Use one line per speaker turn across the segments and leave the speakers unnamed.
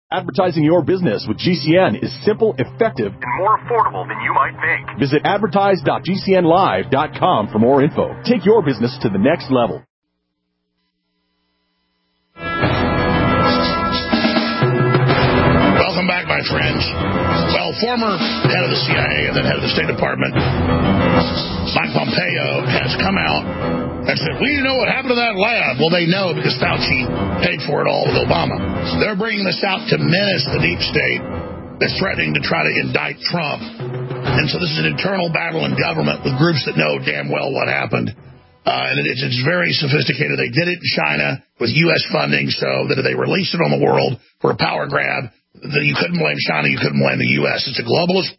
Advertising your business with GCN is simple, effective,
and more affordable than you might think.
Visit advertise.gcnlive.com for more info. Take your business to the next level.
Welcome back, my friends. Well, former head of the CIA and then head of the State Department, Mike Pompeo, has come out and said, we know what happened to that lab. Well, they know because Fauci paid for it all with Obama. They're bringing this out to menace the deep state that's threatening to try to indict Trump. And so this is an internal battle in government with groups that know damn well what happened. And it's very sophisticated. They did it in China with U.S. funding so that if they released it on the world for a power grab, that you couldn't blame China, you couldn't blame the U.S. It's a globalist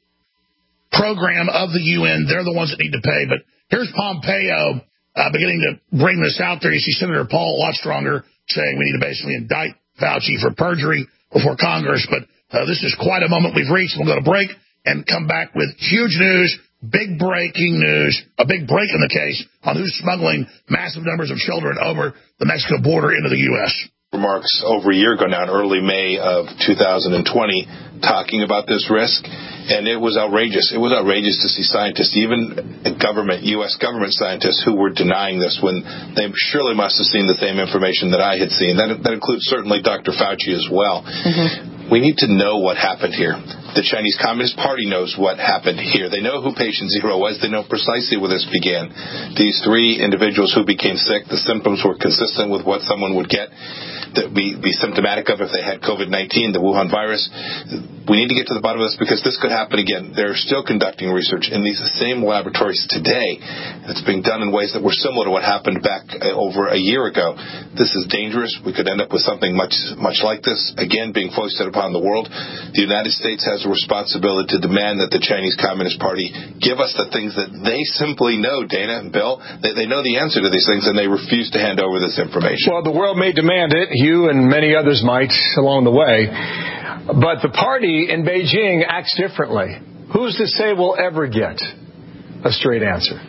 program of the UN. They're the ones that need to pay. But here's Pompeo beginning to bring this out there. You see Senator Paul a lot stronger saying we need to basically indict Fauci for perjury before Congress. But this is quite a moment we've reached. We'll go to break and come back with huge news, big breaking news, a big break in the case on who's smuggling massive numbers of children over the Mexico border into the U.S.
Remarks over a year ago now, in early May of 2020, talking about this risk, and it was outrageous. It was outrageous to see scientists, even government, U.S. government scientists, who were denying this when they surely must have seen the same information that I had seen. That includes certainly Dr. Fauci as well. Mm-hmm. We need to know what happened here. The Chinese Communist Party knows what happened here. They know who patient zero was. They know precisely where this began. These three individuals who became sick, the symptoms were consistent with what someone would get, that be symptomatic of if they had COVID-19, the Wuhan virus. We need to get to the bottom of this because this could happen again. They're still conducting research in these same laboratories today. It's being done in ways that were similar to what happened back over a year ago. This is dangerous. We could end up with something much like this, again, being foisted upon the world. The United States has a responsibility to demand that the Chinese Communist Party give us the things that they simply know, Dana and Bill. They know the answer to these things, and they refuse to hand over this information.
Well, the world may demand it. You and many others might along the way. But the party in Beijing acts differently. Who's to say we'll ever get a straight answer?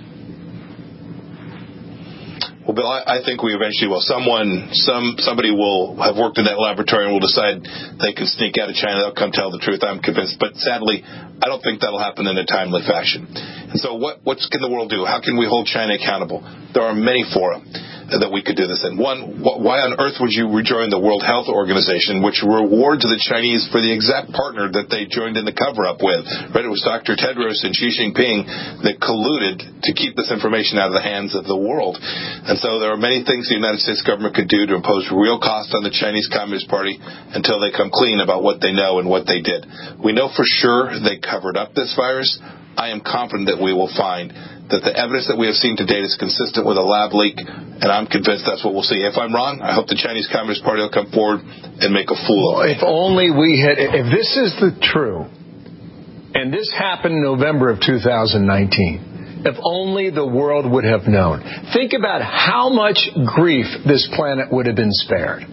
Well, Bill, I think we eventually will. Somebody will have worked in that laboratory and will decide they can sneak out of China. They'll come tell the truth, I'm convinced. But sadly, I don't think that'll happen in a timely fashion. And so what can the world do? How can we hold China accountable? There are many fora that we could do this in. One, why on earth would you rejoin the World Health Organization, which rewards the Chinese for the exact partner that they joined in the cover-up with? Right? It was Dr. Tedros and Xi Jinping that colluded to keep this information out of the hands of the world. And so there are many things the United States government could do to impose real cost on the Chinese Communist Party until they come clean about what they know and what they did. We know for sure they covered up this virus. I am confident that we will find that the evidence that we have seen to date is consistent with a lab leak, and I'm convinced that's what we'll see. If I'm wrong, I hope the Chinese Communist Party will come forward and make a fool of me.
If only we had, if this is the true, and this happened in November of 2019, if only the world would have known. Think about how much grief this planet would have been spared.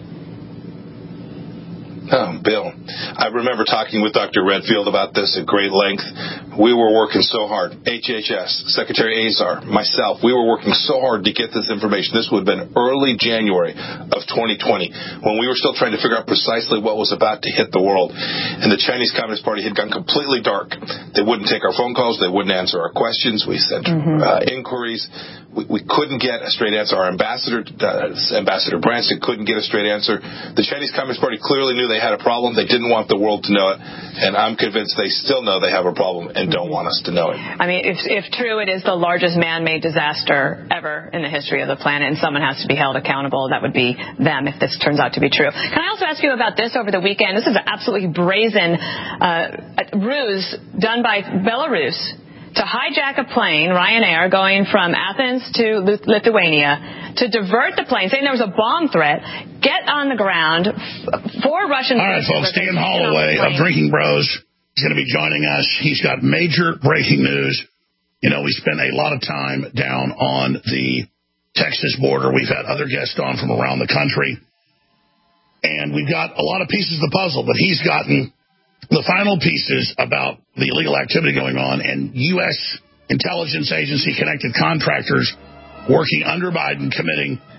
Oh, Bill, I remember talking with Dr. Redfield about this at great length. We were working so hard. HHS, Secretary Azar, myself, we were working so hard to get this information. This would have been early January of 2020 when we were still trying to figure out precisely what was about to hit the world. And the Chinese Communist Party had gone completely dark. They wouldn't take our phone calls. They wouldn't answer our questions. We sent inquiries. We couldn't get a straight answer. Our ambassador, Ambassador Branson, couldn't get a straight answer. The Chinese Communist Party clearly knew they had a problem. They didn't want the world to know it. And I'm convinced they still know they have a problem and don't want us to know it.
I mean, if true, it is the largest man-made disaster ever in the history of the planet, and someone has to be held accountable. That would be them if this turns out to be true. Can I also ask you about this over the weekend? This is an absolutely brazen ruse done by Belarus to hijack a plane, Ryanair, going from Athens to Lithuania, to divert the plane, saying there was a bomb threat, get on the ground, four Russian...
All right, folks, Dan Holloway of Drinking Bros is going to be joining us. He's got major breaking news. You know, we spent a lot of time down on the Texas border. We've had other guests on from around the country. And we've got a lot of pieces of the puzzle, but he's gotten the final pieces about the illegal activity going on, and U.S. intelligence agency connected contractors working under Biden committing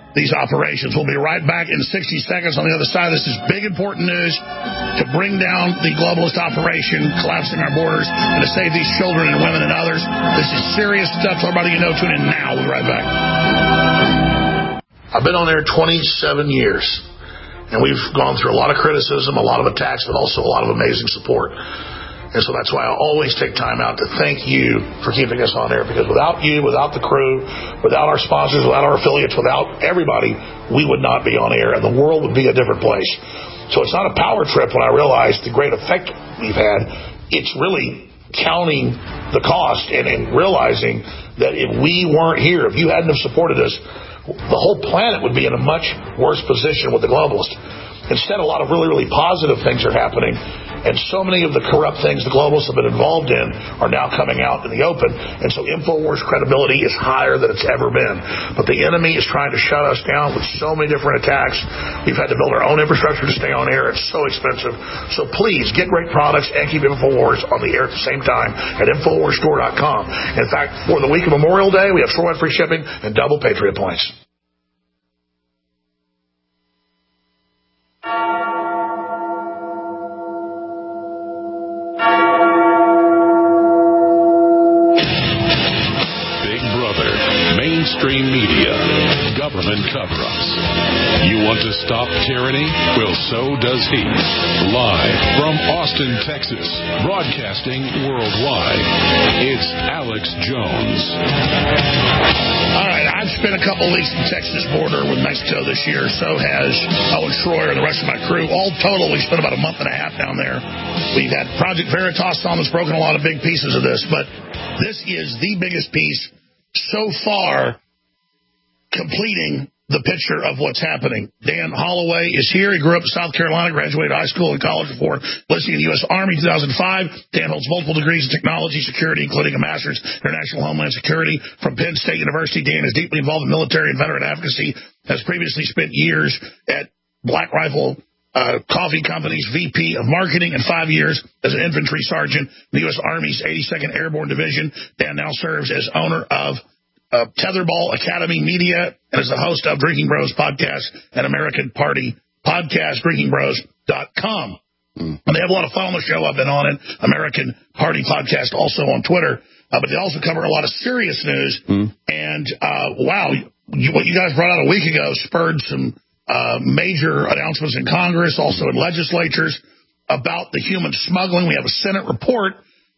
these operations. We'll be right back in 60 seconds on the other side. This is big, important news to bring down the globalist operation, collapsing our borders, and to save these children and women and others. This is serious stuff. So everybody you know, tune in now. We'll be right back. I've been on air 27 years, and we've gone through a lot of criticism, a lot of attacks, but also a lot of amazing support. And so that's why I always take time out to thank you for keeping us on air, because without you, without the crew, without our sponsors, without our affiliates, without everybody, we would not be on air, and the world would be a different place. So it's not a power trip when I realize the great effect we've had. It's really counting the cost and realizing that if we weren't here, if you hadn't have supported us, the whole planet would be in a much worse position with the globalists. Instead, a lot of really, really positive things are happening, and so many of the corrupt things the globalists have been involved in are now coming out in the open, and so InfoWars credibility is higher than it's ever been. But the enemy is trying to shut us down with so many different attacks. We've had to build our own infrastructure to stay on air. It's so expensive. So please, get great products and keep InfoWars on the air at the same time at InfoWarsStore.com. In fact, for the week of Memorial Day, we have store-wide free shipping and double Patriot points.
Mainstream media, government cover-ups. You want to stop tyranny? Well, so does he. Live from Austin, Texas, broadcasting worldwide, it's Alex Jones.
All right, I've spent a couple weeks in the Texas border with Mexico this year. So has Owen Schroyer and the rest of my crew. All total, we spent about a month and a half down there. We've had Project Veritas on that's broken a lot of big pieces of this, but this is the biggest piece so far, completing the picture of what's happening. Dan Holloway is here. He grew up in South Carolina, graduated high school and college before enlisting in the U.S. Army in 2005. Dan holds multiple degrees in technology security, including a master's in international homeland security from Penn State University. Dan is deeply involved in military and veteran advocacy, has previously spent years at Black Rifle Coffee Company's VP of Marketing and 5 years as an infantry sergeant in the U.S. Army's 82nd Airborne Division. Dan now serves as owner of Tetherball Academy Media and is the host of Drinking Bros podcast and American Party podcast, drinkingbros.com. And they have a lot of fun on the show. I've been on it. American Party podcast also on Twitter. But they also cover a lot of serious news. And, wow, what you guys brought out a week ago spurred some major announcements in Congress, also in legislatures, about the human smuggling. We have a Senate report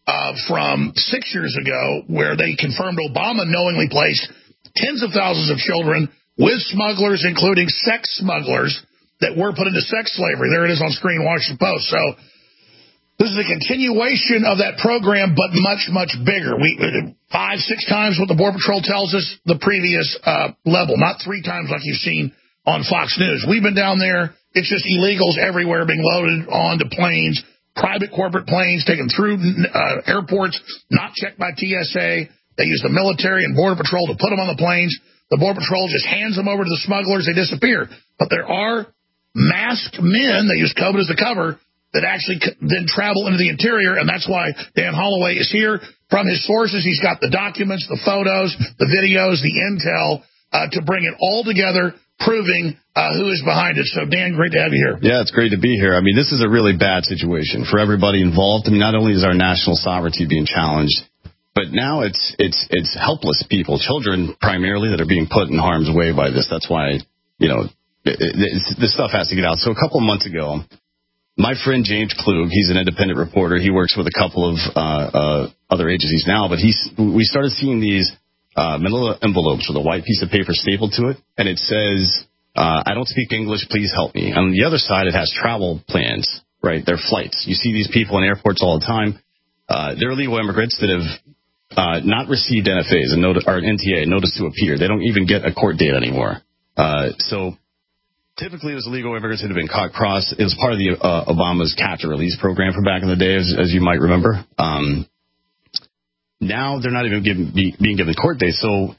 from 6 years ago where they confirmed Obama knowingly placed tens of thousands of children with smugglers, including sex smugglers, that were put into sex slavery. There it is on screen, Washington Post. So this is a continuation of that program, but much, much bigger. 5-6 times what the Border Patrol tells us the previous level, not 3 times like you've seen on Fox News. We've been down there. It's just illegals everywhere being loaded onto planes, private corporate planes taken through airports, not checked by TSA. They use the military and Border Patrol to put them on the planes. The Border Patrol just hands them over to the smugglers. They disappear. But there are masked men, they use COVID as the cover, that actually then travel into the interior, and that's why Dan Holloway is here. From his sources, he's got the documents, the photos, the videos, the intel to bring it all together, proving who is behind it. So, Dan, great to have you here.
Yeah, it's great to be here. I mean, this is a really bad situation for everybody involved. I mean, not only is our national sovereignty being challenged, but now it's helpless people, children primarily, that are being put in harm's way by this. That's why, this stuff has to get out. So a couple of months ago, my friend James Klug, he's an independent reporter. He works with a couple of other agencies now, but we started seeing these manila envelopes with a white piece of paper stapled to it, and it says, I don't speak English, please help me. On the other side, it has travel plans, right? They're flights. You see these people in airports all the time. They're illegal immigrants that have not received NFAs or NTA, notice to appear. They don't even get a court date anymore. So typically, it was illegal immigrants that have been caught cross. It was part of the Obama's capture release program from back in the day, as you might remember. Now they're not even being given court dates. So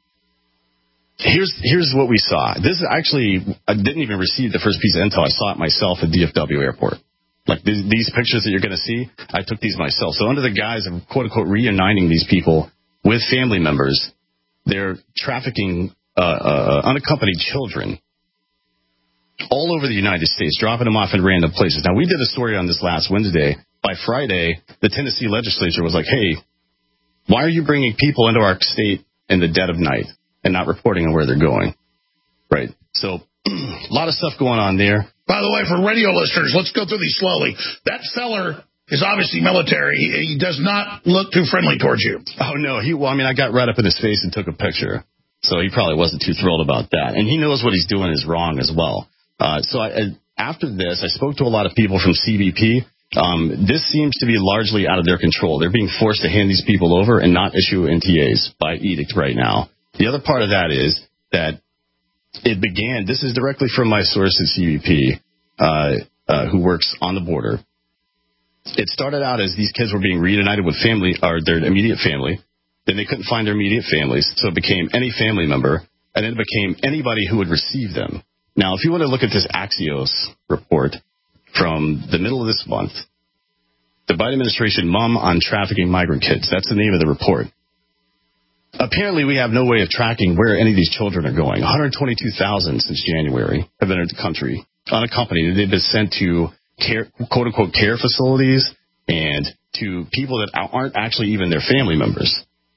here's what we saw. This actually, I didn't even receive the first piece of intel. I saw it myself at DFW Airport. Like these pictures that you're going to see, I took these myself. So under the guise of quote unquote reuniting these people with family members, they're trafficking unaccompanied children all over the United States, dropping them off in random places. Now, we did a story on this last Wednesday. By Friday, the Tennessee legislature was like, hey, why are you bringing people into our state in the dead of night and not reporting on where they're going? Right. So a lot of stuff going on there.
By the way, for radio listeners, let's go through these slowly. That feller is obviously military. He does not look too friendly towards you.
Oh, no. I got right up in his face and took a picture. So he probably wasn't too thrilled about that. And he knows what he's doing is wrong as well. After this, I spoke to a lot of people from CBP. This seems to be largely out of their control. They're being forced to hand these people over and not issue NTAs by edict right now. The other part of that is that it began, this is directly from my source at CBP, who works on the border. It started out as these kids were being reunited with family, or their immediate family. Then they couldn't find their immediate families, so it became any family member, and then it became anybody who would receive them. Now, if you want to look at this Axios report from the middle of this month, the Biden administration, Mom on Trafficking Migrant Kids, that's the name of the report. Apparently, we have no way of tracking where any of these children are going. 122,000 since January have entered the country unaccompanied. They've been sent to quote-unquote care facilities and to people that aren't actually even their family members.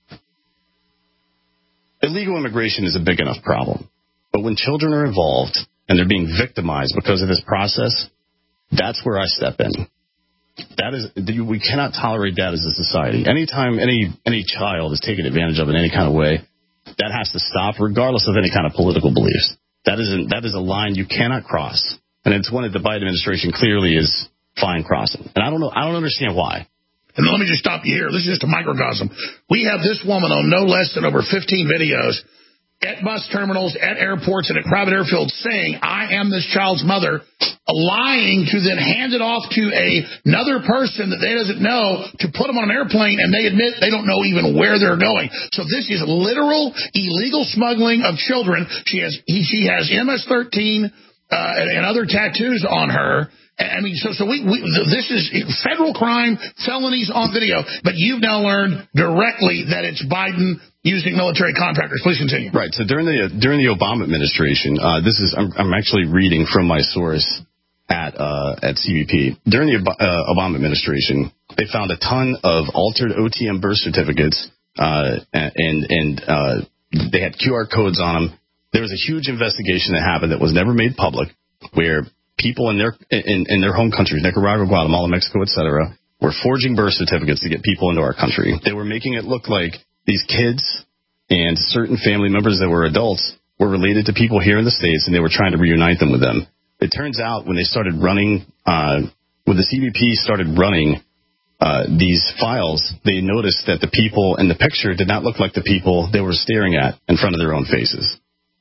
Illegal immigration is a big enough problem. But when children are involved and they're being victimized because of this process, that's where I step in. We cannot tolerate that as a society. Anytime any child is taken advantage of in any kind of way, that has to stop, regardless of any kind of political beliefs. That is a line you cannot cross, and it's one that the Biden administration clearly is fine crossing. And I don't understand why.
And let me just stop you here. This is just a microcosm. We have this woman on no less than over 15 videos at bus terminals, at airports, and at private airfields saying, I am this child's mother, lying to then hand it off to another person that they doesn't know to put them on an airplane, and they admit they don't know even where they're going. So this is literal illegal smuggling of children. She has MS-13 and other tattoos on her. I mean, so this is federal crime, felonies on video. But you've now learned directly that it's Biden using military contractors. Please continue.
Right. So during the Obama administration, I'm actually reading from my source at CBP. During the Obama administration, they found a ton of altered OTM birth certificates, and they had QR codes on them. There was a huge investigation that happened that was never made public, where people in their home countries, Nicaragua, Guatemala, Mexico, etc., were forging birth certificates to get people into our country. They were making it look like these kids and certain family members that were adults were related to people here in the States, and they were trying to reunite them with them. It turns out when they started running, when the CBP started running these files, they noticed that the people in the picture did not look like the people they were staring at in front of their own faces.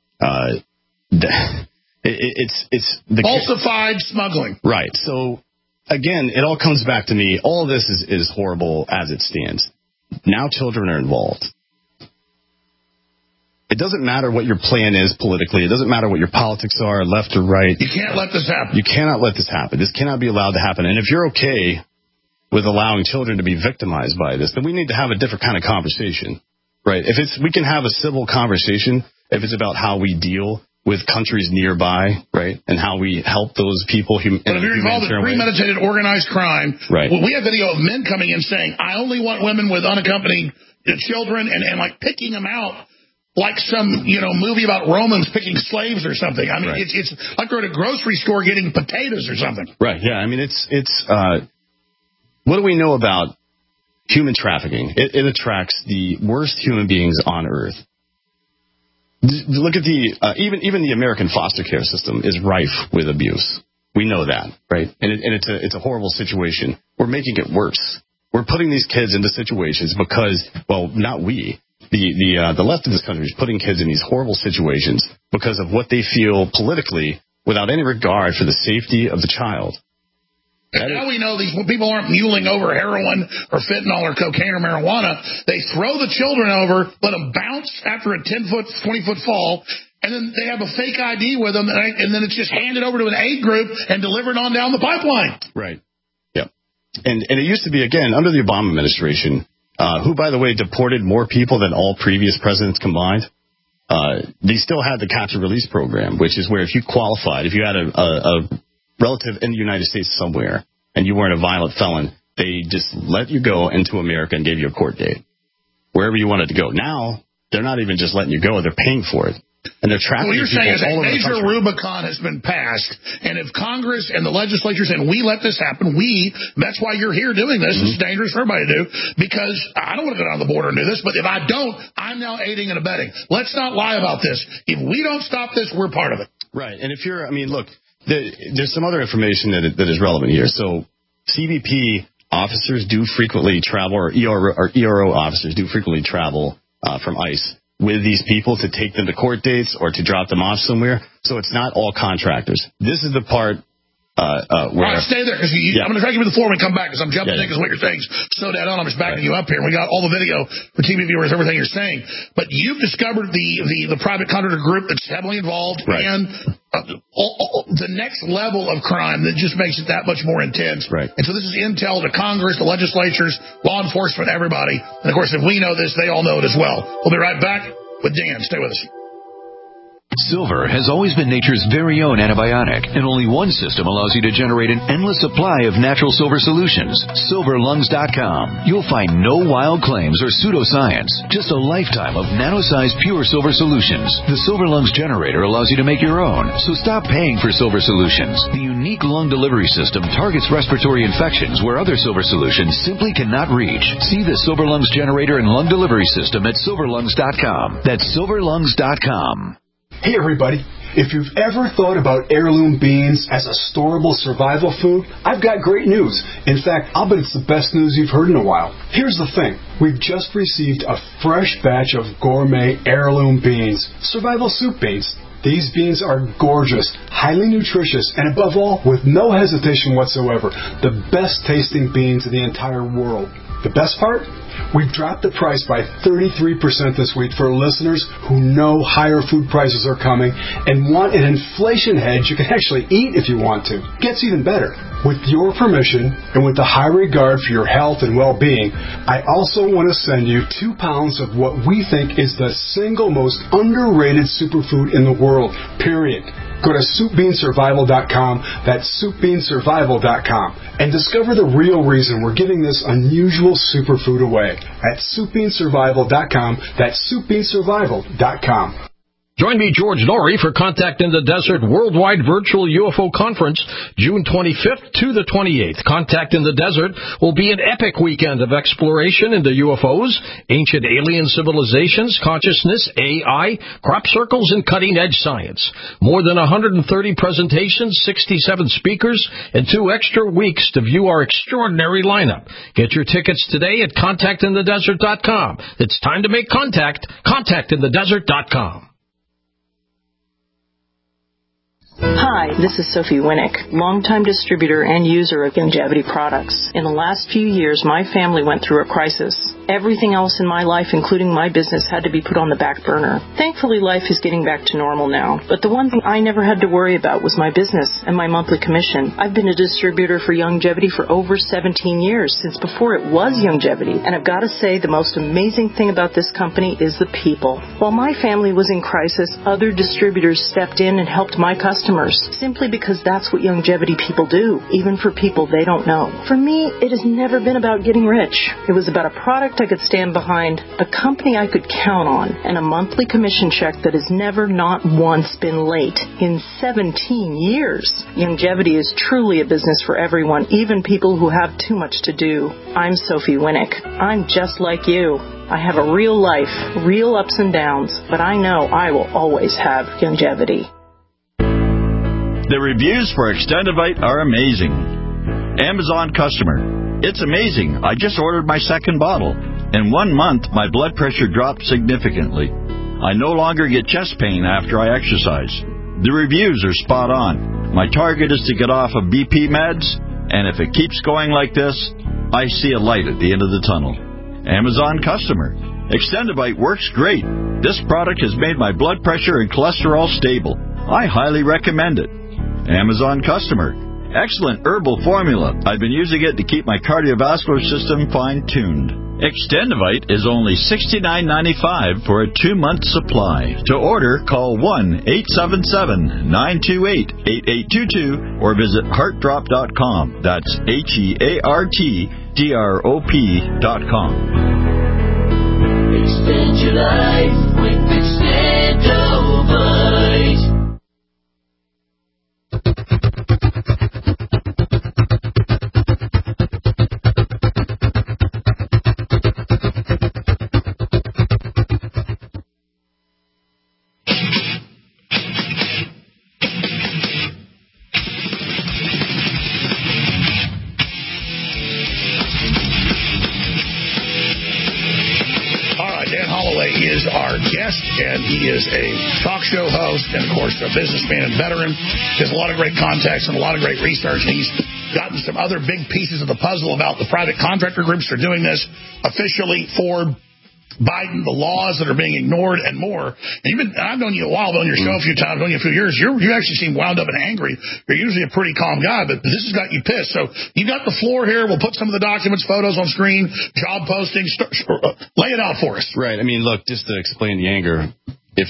It's the
falsified smuggling.
Right. So, again, it all comes back to me. All of this is horrible as it stands. Now children are involved. It doesn't matter what your plan is politically. It doesn't matter what your politics are, left or right.
You can't let this happen.
You cannot let this happen. This cannot be allowed to happen. And if you're okay with allowing children to be victimized by this, then we need to have a different kind of conversation. Right? We can have a civil conversation if it's about how we deal with countries nearby, right, and how we help those people.
But if you're involved in premeditated organized crime,
right.
Well, we have video of men coming in saying, I only want women with unaccompanied children, and like picking them out like some, movie about Romans picking slaves or something. I mean, right. It's like they're at a grocery store getting potatoes or something.
Right, yeah. I mean, it's what do we know about human trafficking? It attracts the worst human beings on earth. Look at even the American foster care system is rife with abuse. We know that, right? And it's a horrible situation. We're making it worse. We're putting these kids into situations because, well, not we. The left of this country is putting kids in these horrible situations because of what they feel politically, without any regard for the safety of the child.
And now we know these people aren't muling over heroin or fentanyl or cocaine or marijuana. They throw the children over, let them bounce after a 10-foot, 20-foot fall, and then they have a fake ID with them, and then it's just handed over to an aid group and delivered on down the pipeline.
Right. Yep. And it used to be, again, under the Obama administration, who, by the way, deported more people than all previous presidents combined. they still had the capture release program, which is where if you qualified, if you had a relative in the United States somewhere and you weren't a violent felon, they just let you go into America and gave you a court date wherever you wanted to go. Now they're not even just letting you go; they're paying for it. And they're trafficking.
What you're saying is a major
the
Rubicon has been passed, and if Congress and the legislature said, we let this happen, that's why you're here doing this. It's dangerous for everybody to do, because I don't want to go down the border and do this, but if I don't, I'm now aiding and abetting. Let's not lie about this. If we don't stop this, we're part of it.
Right. And if you're, look, there's some other information that is relevant here. So CBP officers do frequently travel, or ERO officers do frequently travel from ICE with these people to take them to court dates or to drop them off somewhere. So it's not all contractors. This is the part where... All
right, stay there, because I'm going to try to give you the floor when we come back, because I'm jumping in because what you're saying is so dead on. I'm just backing you up here. We got all the video for TV viewers, everything you're saying. But you've discovered the private contractor group that's heavily involved, and the next level of crime that just makes it that much more intense.
Right.
And so this is intel to Congress, the legislatures, law enforcement, everybody. And, of course, if we know this, they all know it as well. We'll be right back with Dan. Stay with us.
Silver has always been nature's very own antibiotic, and only one system allows you to generate an endless supply of natural silver solutions. SilverLungs.com. You'll find no wild claims or pseudoscience, just a lifetime of nano-sized pure silver solutions. The Silver Lungs generator allows you to make your own, so stop paying for silver solutions. The unique lung delivery system targets respiratory infections where other silver solutions simply cannot reach. See the Silver Lungs generator and lung delivery system at SilverLungs.com. That's SilverLungs.com.
Hey everybody, if you've ever thought about heirloom beans as a storable survival food, I've got great news. In fact, I'll bet it's the best news you've heard in a while. Here's the thing. We've just received a fresh batch of gourmet heirloom beans, survival soup beans. These beans are gorgeous, highly nutritious, and above all, with no hesitation whatsoever, the best tasting beans in the entire world. The best part? We've dropped the price by 33% this week for listeners who know higher food prices are coming and want an inflation hedge you can actually eat if you want to. Gets even better. With your permission and with the high regard for your health and well-being, I also want to send you 2 pounds of what we think is the single most underrated superfood in the world, period. Go to SoupBeanSurvival.com, that's SoupBeanSurvival.com, and discover the real reason we're giving this unusual superfood away at SoupBeanSurvival.com, that's SoupBeanSurvival.com.
Join me, George Norrie, for Contact in the Desert Worldwide Virtual UFO Conference, June 25th to the 28th. Contact in the Desert will be an epic weekend of exploration into UFOs, ancient alien civilizations, consciousness, AI, crop circles, and cutting-edge science. More than 130 presentations, 67 speakers, and 2 extra weeks to view our extraordinary lineup. Get your tickets today at ContactInTheDesert.com. It's time to make contact. ContactInTheDesert.com.
Hi, this is Sophie Winnick, longtime distributor and user of Youngevity products. In the last few years, my family went through a crisis. Everything else in my life, including my business, had to be put on the back burner. Thankfully, life is getting back to normal now. But the one thing I never had to worry about was my business and my monthly commission. I've been a distributor for Youngevity for over 17 years, since before it was Youngevity. And I've got to say, the most amazing thing about this company is the people. While my family was in crisis, other distributors stepped in and helped my customers, simply because that's what Youngevity people do, even for people they don't know. For me, it has never been about getting rich. It was about a product I could stand behind, a company I could count on, and a monthly commission check that has never, not once, been late in 17 years. Youngevity is truly a business for everyone, even people who have too much to do. I'm Sophie Winnick. I'm just like you. I have a real life, real ups and downs, but I know I will always have Youngevity.
The reviews for Extendivite are amazing. Amazon customer. It's amazing. I just ordered my second bottle. In 1 month, my blood pressure dropped significantly. I no longer get chest pain after I exercise. The reviews are spot on. My target is to get off of BP meds, and if it keeps going like this, I see a light at the end of the tunnel. Amazon customer. Extendivite works great. This product has made my blood pressure and cholesterol stable. I highly recommend it. Amazon customer. Excellent herbal formula. I've been using it to keep my cardiovascular system fine-tuned. Extendivite is only $69.95 for a 2-month supply. To order, call 1-877-928-8822 or visit heartdrop.com. That's HEARTDROP.com.
Extend your life with Extendivite.
Is our guest, and he is a talk show host and, of course, a businessman and veteran. He has a lot of great contacts and a lot of great research, and he's gotten some other big pieces of the puzzle about the private contractor groups that are doing this officially for Biden, the laws that are being ignored, and more. And I've known you a while, on your show a few times, known you a few years. You actually seem wound up and angry. You're usually a pretty calm guy, but this has got you pissed. So you got the floor here. We'll put some of the documents, photos on screen, job postings. Lay it out for us.
Right. I mean, look, just to explain the anger, if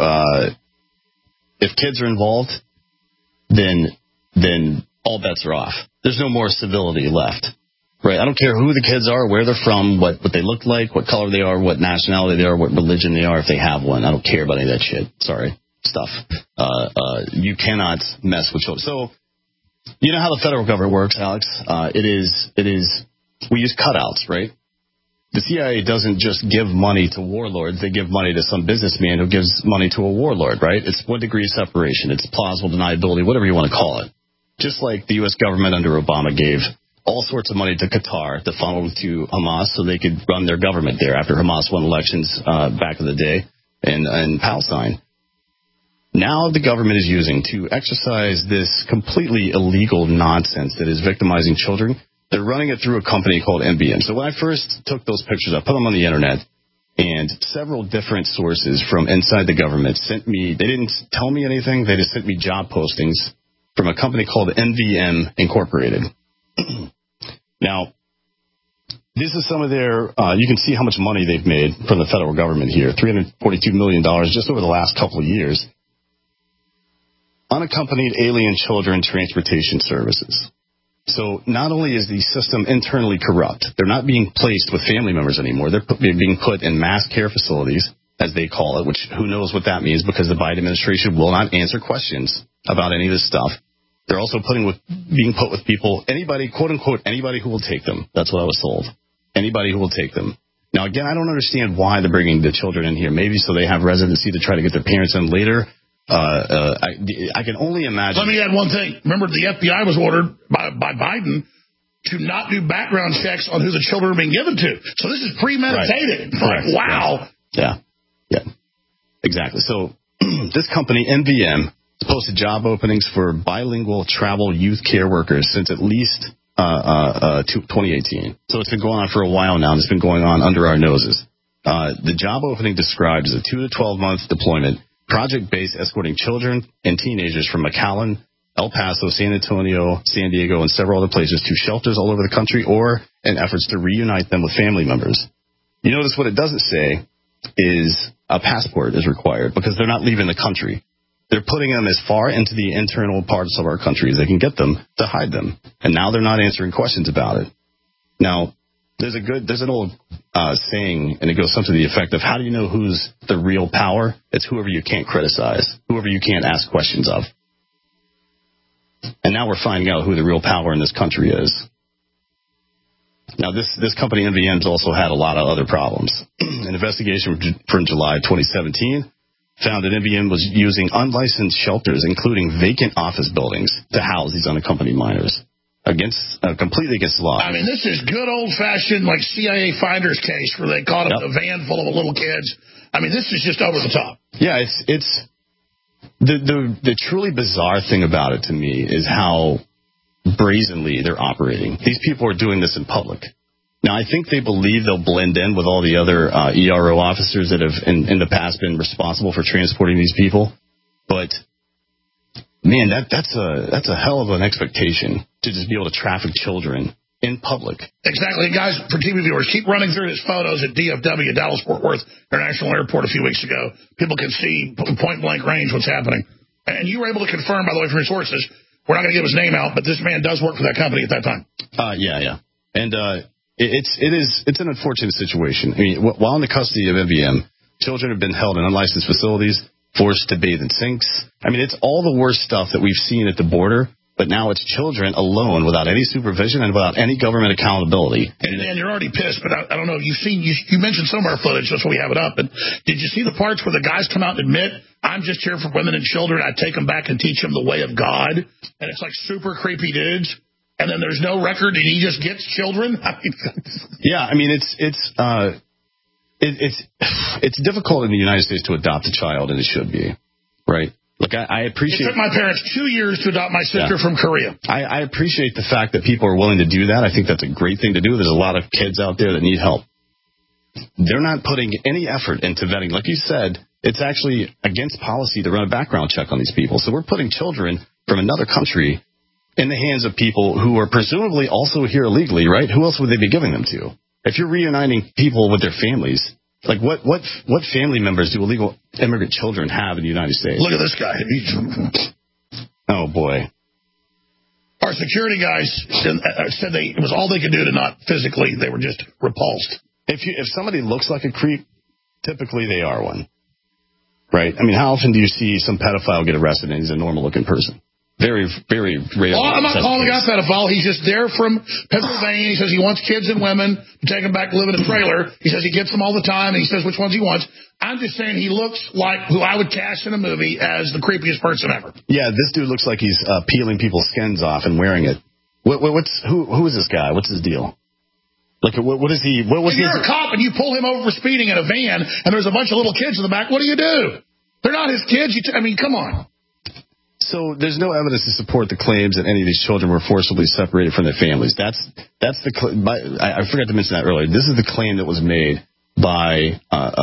kids are involved, then all bets are off. There's no more civility left. Right. I don't care who the kids are, where they're from, what they look like, what color they are, what nationality they are, what religion they are, if they have one. I don't care about any of that shit. Sorry. Stuff. You cannot mess with children. So, you know how the federal government works, Alex? We use cutouts, right? The CIA doesn't just give money to warlords. They give money to some businessman who gives money to a warlord, right? It's 1 degree of separation. It's plausible deniability, whatever you want to call it. Just like the U.S. government under Obama gave all sorts of money to Qatar to funnel to Hamas so they could run their government there after Hamas won elections back in the day in Palestine. Now the government is using to exercise this completely illegal nonsense that is victimizing children. They're running it through a company called NBM. So when I first took those pictures, I put them on the internet, and several different sources from inside the government sent me, they didn't tell me anything, they just sent me job postings from a company called NVM Incorporated. Now, this is some of their, you can see how much money they've made from the federal government here, $342 million just over the last couple of years. Unaccompanied alien children transportation services. So not only is the system internally corrupt, they're not being placed with family members anymore. They're being put in mass care facilities, as they call it, which who knows what that means because the Biden administration will not answer questions about any of this stuff. They're also being put with people, anybody, quote unquote, anybody who will take them. That's what I was told. Anybody who will take them. Now, again, I don't understand why they're bringing the children in here. Maybe so they have residency to try to get their parents in later. I can only imagine. Let
me add one thing. Remember, the FBI was ordered by Biden to not do background checks on who the children are being given to. So this is premeditated.
Right.
Like, wow.
Yeah. Exactly. So this company, NVM, posted job openings for bilingual travel youth care workers since at least 2018. So it's been going on for a while now. It's been going on under our noses. The job opening described as a 2 to 12 month deployment, project-based escorting children and teenagers from McAllen, El Paso, San Antonio, San Diego, and several other places to shelters all over the country or in efforts to reunite them with family members. You notice what it doesn't say is a passport is required because they're not leaving the country. They're putting them as far into the internal parts of our country as they can get them to hide them. And now they're not answering questions about it. Now, there's an old saying, and it goes something to the effect of, how do you know who's the real power? It's whoever you can't criticize, whoever you can't ask questions of. And now we're finding out who the real power in this country is. Now, this company, NVM's, also had a lot of other problems. An investigation from July 2017 found that NVM was using unlicensed shelters, including vacant office buildings, to house these unaccompanied minors. Completely against the law.
I mean, this is good old-fashioned, like, CIA finder's case where they caught up a van full of little kids. I mean, this is just over the top.
Yeah, it's the truly bizarre thing about it to me is how brazenly they're operating. These people are doing this in public. Now, I think they believe they'll blend in with all the other ERO officers that have in the past been responsible for transporting these people. But, man, that's a hell of an expectation to just be able to traffic children in public.
Exactly. Guys, for TV viewers, keep running through his photos at DFW, Dallas-Fort Worth International Airport a few weeks ago. People can see point-blank range what's happening. And you were able to confirm, by the way, from your sources, we're not going to give his name out, but this man does work for that company at that time.
Yeah. And it's an unfortunate situation. I mean, while in the custody of MVM, children have been held in unlicensed facilities, forced to bathe in sinks. I mean, it's all the worst stuff that we've seen at the border. But now it's children alone without any supervision and without any government accountability.
And you're already pissed, but I don't know. You mentioned some of our footage, that's why we have it up. But did you see the parts where the guys come out and admit, I'm just here for women and children. I take them back and teach them the way of God. And it's like super creepy dudes. And then there's no record and he just gets children.
It's difficult in the United States to adopt a child, and it should be, right? Look, I appreciate...
It took my parents 2 years to adopt my sister from Korea.
I appreciate the fact that people are willing to do that. I think that's a great thing to do. There's a lot of kids out there that need help. They're not putting any effort into vetting. Like you said, it's actually against policy to run a background check on these people. So we're putting children from another country in the hands of people who are presumably also here illegally, right? Who else would they be giving them to? If you're reuniting people with their families... Like, what family members do illegal immigrant children have in the United States?
Look at this guy.
Oh, boy.
Our security guys said it was all they could do to not physically. They were just repulsed.
If somebody looks like a creep, typically they are one. Right? I mean, how often do you see some pedophile get arrested and he's a normal-looking person? Very, very rare.
I'm not calling the guy pedophile. He's just there from Pennsylvania. He says he wants kids and women to take them back to live in a trailer. He says he gets them all the time, and he says which ones he wants. I'm just saying he looks like who I would cast in a movie as the creepiest person ever.
Yeah, this dude looks like he's peeling people's skins off and wearing it. Who is this guy? What's his deal? Like, what is he? What was
if you're a cop and you pull him over for speeding in a van, and there's a bunch of little kids in the back, what do? They're not his kids. I mean, come on.
So there's no evidence to support the claims that any of these children were forcibly separated from their families. That's I forgot to mention that earlier. This is the claim that was made by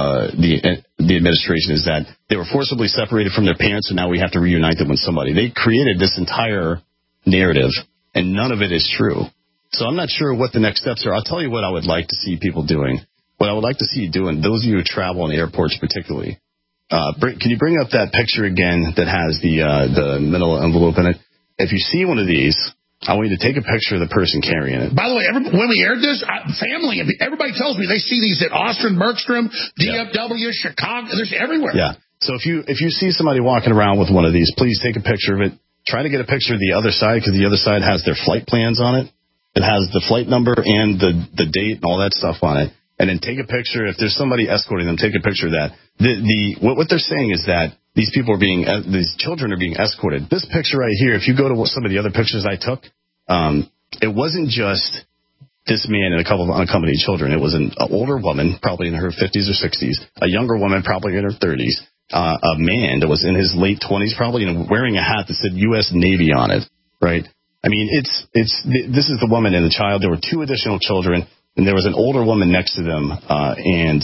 the administration, is that they were forcibly separated from their parents, and now we have to reunite them with somebody. They created this entire narrative, and none of it is true. So I'm not sure what the next steps are. I'll tell you what I would like to see people doing. What I would like to see you doing, those of you who travel in airports particularly. Can you bring up that picture again that has the middle envelope in it? If you see one of these, I want you to take a picture of the person carrying it.
By the way, when we aired this, everybody tells me they see these at Austin, Bergstrom, DFW, Chicago. There's everywhere.
Yeah. So if you see somebody walking around with one of these, please take a picture of it. Try to get a picture of the other side, because the other side has their flight plans on it. It has the flight number and the date and all that stuff on it. And then take a picture. If there's somebody escorting them, take a picture of that. What they're saying is that these children are being escorted. This picture right here, if you go to some of the other pictures I took, it wasn't just this man and a couple of unaccompanied children. It was an older woman, probably in her 50s or 60s, a younger woman, probably in her 30s, a man that was in his late 20s, probably wearing a hat that said U.S. Navy on it, right? I mean, this is the woman and the child. There were 2 additional children. And there was an older woman next to them, and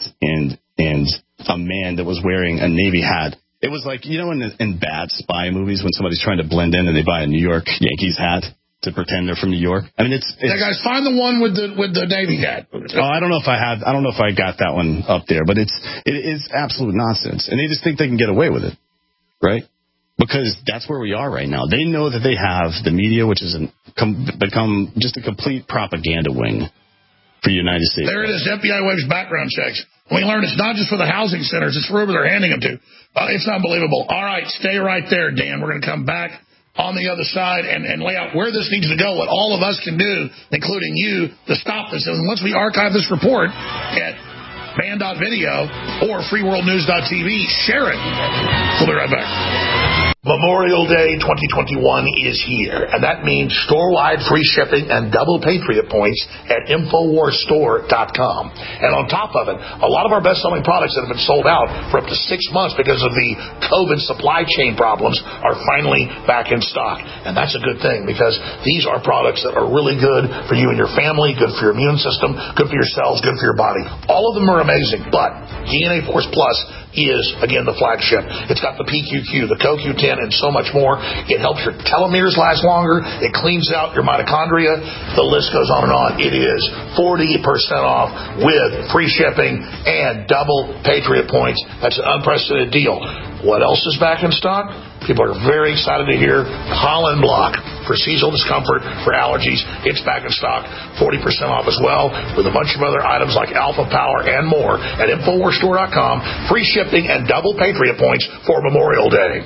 a man that was wearing a Navy hat. It was like, in bad spy movies when somebody's trying to blend in and they buy a New York Yankees hat to pretend they're from New York. I mean, it's
guys, find the one with the Navy hat.
I don't know if I got that one up there, but it is absolute nonsense, and they just think they can get away with it, right? Because that's where we are right now. They know that they have the media, which has become just a complete propaganda wing for the United States.
There it is, FBI waives background checks. We learned it's not just for the housing centers, it's for whoever they're handing them to. It's unbelievable. All right, stay right there, Dan. We're going to come back on the other side and lay out where this needs to go, what all of us can do, including you, to stop this. And once we archive this report at band.video or freeworldnews.tv, share it. We'll be right back. Memorial Day 2021 is here, and that means store-wide free shipping and double Patriot points at InfoWarsStore.com. And on top of it, a lot of our best-selling products that have been sold out for up to 6 months because of the COVID supply chain problems are finally back in stock. And that's a good thing, because these are products that are really good for you and your family, good for your immune system, good for your cells, good for your body. All of them are amazing, but DNA Force Plus is, again, the flagship. It's got the PQQ, the CoQ10, and so much more. It helps your telomeres last longer. It cleans out your mitochondria. The list goes on and on. It is 40% off with free shipping and double Patriot points. That's an unprecedented deal. What else is back in stock? People are very excited to hear Holland Block for seasonal discomfort, for allergies. It's back in stock, 40% off as well, with a bunch of other items like Alpha Power and more at InfoWarsStore.com. Free shipping and double Patriot points for Memorial Day.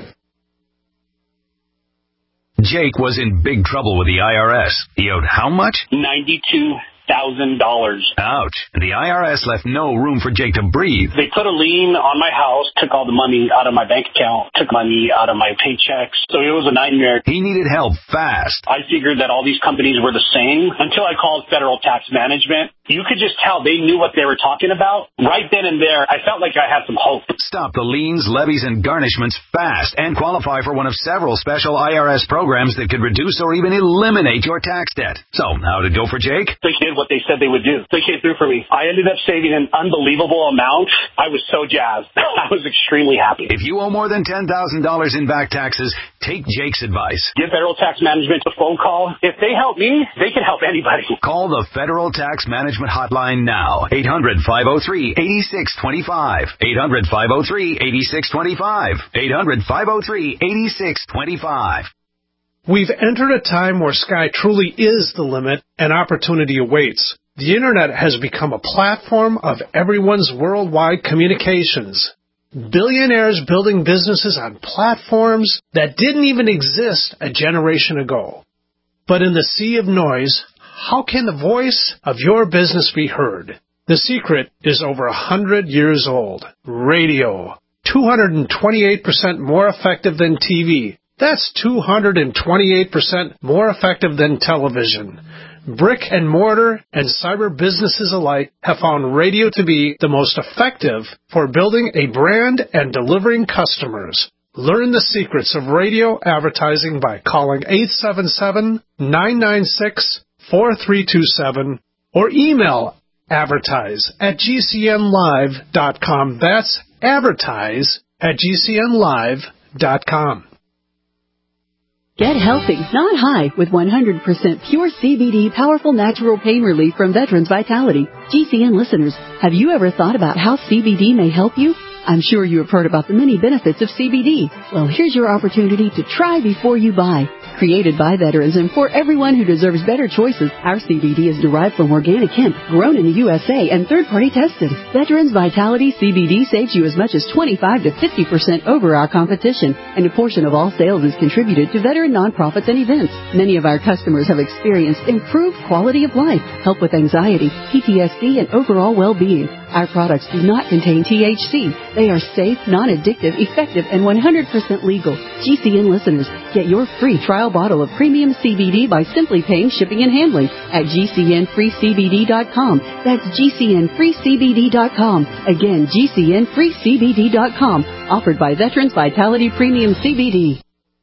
Jake was in big trouble with the IRS. He owed how much?
$92,000.
Ouch. The IRS left no room for Jake to breathe.
They put a lien on my house, took all the money out of my bank account, took money out of my paychecks. So it was a nightmare.
He needed help fast.
I figured that all these companies were the same until I called Federal Tax Management. You could just tell they knew what they were talking about. Right then and there, I felt like I had some hope.
Stop the liens, levies, and garnishments fast and qualify for one of several special IRS programs that could reduce or even eliminate your tax debt. So, how did it go for Jake?
They did what they said they would do. They came through for me. I ended up saving an unbelievable amount. I was so jazzed. I was extremely happy.
If you owe more than $10,000 in back taxes, take Jake's advice.
Give Federal Tax Management a phone call. If they help me, they can help anybody.
Call the Federal Tax Management Hotline now. 800-503-8625. 800-503-8625. 800-503-8625.
We've entered a time where sky truly is the limit and opportunity awaits. The Internet has become a platform of everyone's worldwide communications. Billionaires building businesses on platforms that didn't even exist a generation ago. But in the sea of noise, how can the voice of your business be heard? The secret is over 100 years old. Radio. 228% more effective than TV. That's 228% more effective than television. Brick and mortar and cyber businesses alike have found radio to be the most effective for building a brand and delivering customers. Learn the secrets of radio advertising by calling 877-996-4327 or email advertise@gcnlive.com. That's advertise@gcnlive.com.
Get healthy, not high, with 100% pure CBD powerful natural pain relief from Veterans Vitality. GCN listeners, have you ever thought about how CBD may help you? I'm sure you have heard about the many benefits of CBD. Well, here's your opportunity to try before you buy. Created by veterans and for everyone who deserves better choices, our CBD is derived from organic hemp, grown in the USA and third-party tested. Veterans Vitality CBD saves you as much as 25 to 50% over our competition, and a portion of all sales is contributed to veteran nonprofits and events. Many of our customers have experienced improved quality of life, help with anxiety, PTSD, and overall well-being. Our products do not contain THC. They are safe, non-addictive, effective, and 100% legal. GCN listeners, get your free trial bottle of premium CBD by simply paying shipping and handling at GCNFreeCBD.com. That's GCNFreeCBD.com. Again, GCNFreeCBD.com. Offered by Veterans Vitality Premium CBD.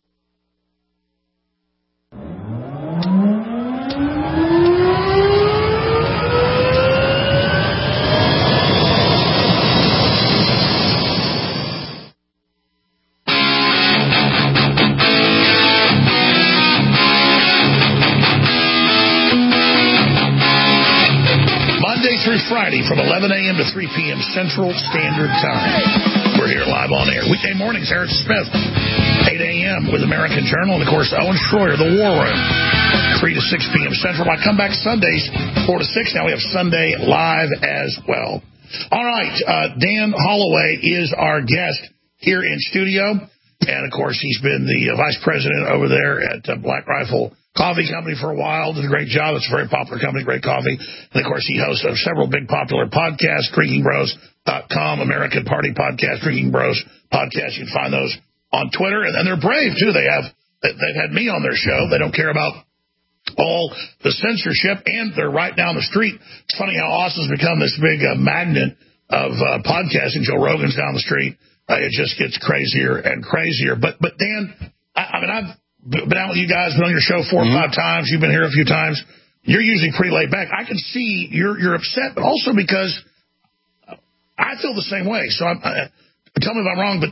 Through Friday from 11 a.m. to 3 p.m. Central Standard Time. We're here live on air. Weekday mornings, Eric Smith, 8 a.m. with American Journal, and, of course, Owen Schroyer, The War Room, 3 to 6 p.m. Central. I come back Sundays, 4 to 6. Now we have Sunday Live as well. All right, Dan Holloway is our guest here in studio, and, of course, he's been the vice president over there at Black Rifle Coffee Company for a while. Did a great job. It's a very popular company, great coffee. And, of course, he hosts several big popular podcasts, DrinkingBros.com, American Party Podcast, Drinking Bros Podcast. You can find those on Twitter. And they're brave, too. They've had me on their show. They don't care about all the censorship, and they're right down the street. It's funny how Austin's become this big magnet of podcasting. Joe Rogan's down the street. It just gets crazier and crazier. But Dan, I've been out with you guys, been on your show 4 or 5 times. You've been here a few times. You're usually pretty laid back. I can see you're upset, but also because I feel the same way. So tell me if I'm wrong, but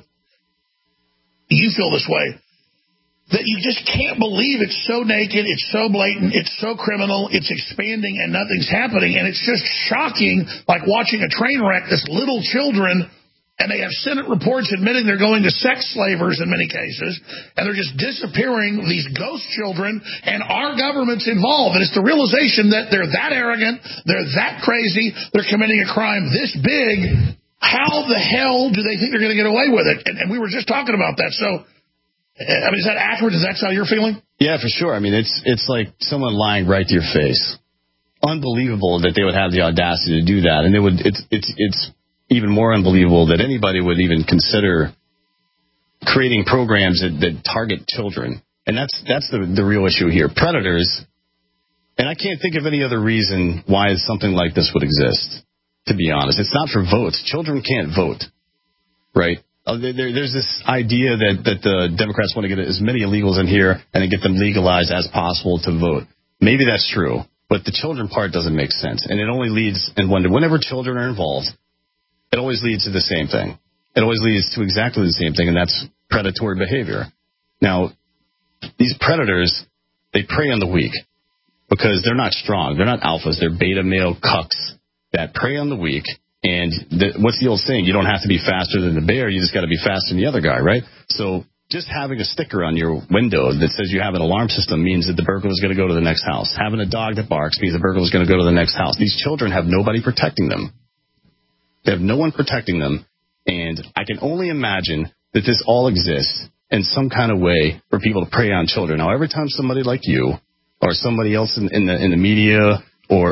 you feel this way, that you just can't believe it's so naked, it's so blatant, it's so criminal, it's expanding and nothing's happening. And it's just shocking, like watching a train wreck, this little children, and they have Senate reports admitting they're going to sex slavers in many cases, and they're just disappearing, these ghost children, and our government's involved. And it's the realization that they're that arrogant, they're that crazy, they're committing a crime this big. How the hell do they think they're going to get away with it? And we were just talking about that. So, I mean, is that accurate? Is that how you're feeling?
Yeah, for sure. I mean, it's like someone lying right to your face. Unbelievable that they would have the audacity to do that, and it's even more unbelievable that anybody would even consider creating programs that target children. And that's the real issue here. Predators. And I can't think of any other reason why something like this would exist. To be honest, it's not for votes. Children can't vote, right? There's this idea that the Democrats want to get as many illegals in here and then get them legalized as possible to vote. Maybe that's true, but the children part doesn't make sense. And it only leads, and whenever children are involved, it always leads to the same thing. It always leads to exactly the same thing, and that's predatory behavior. Now, these predators, they prey on the weak because they're not strong. They're not alphas. They're beta male cucks that prey on the weak. And what's the old saying? You don't have to be faster than the bear. You just got to be faster than the other guy, right? So just having a sticker on your window that says you have an alarm system means that the burglar is going to go to the next house. Having a dog that barks means the burglar is going to go to the next house. These children have nobody protecting them. They have no one protecting them. And I can only imagine that this all exists in some kind of way for people to prey on children. Now, every time somebody like you or somebody else in the media or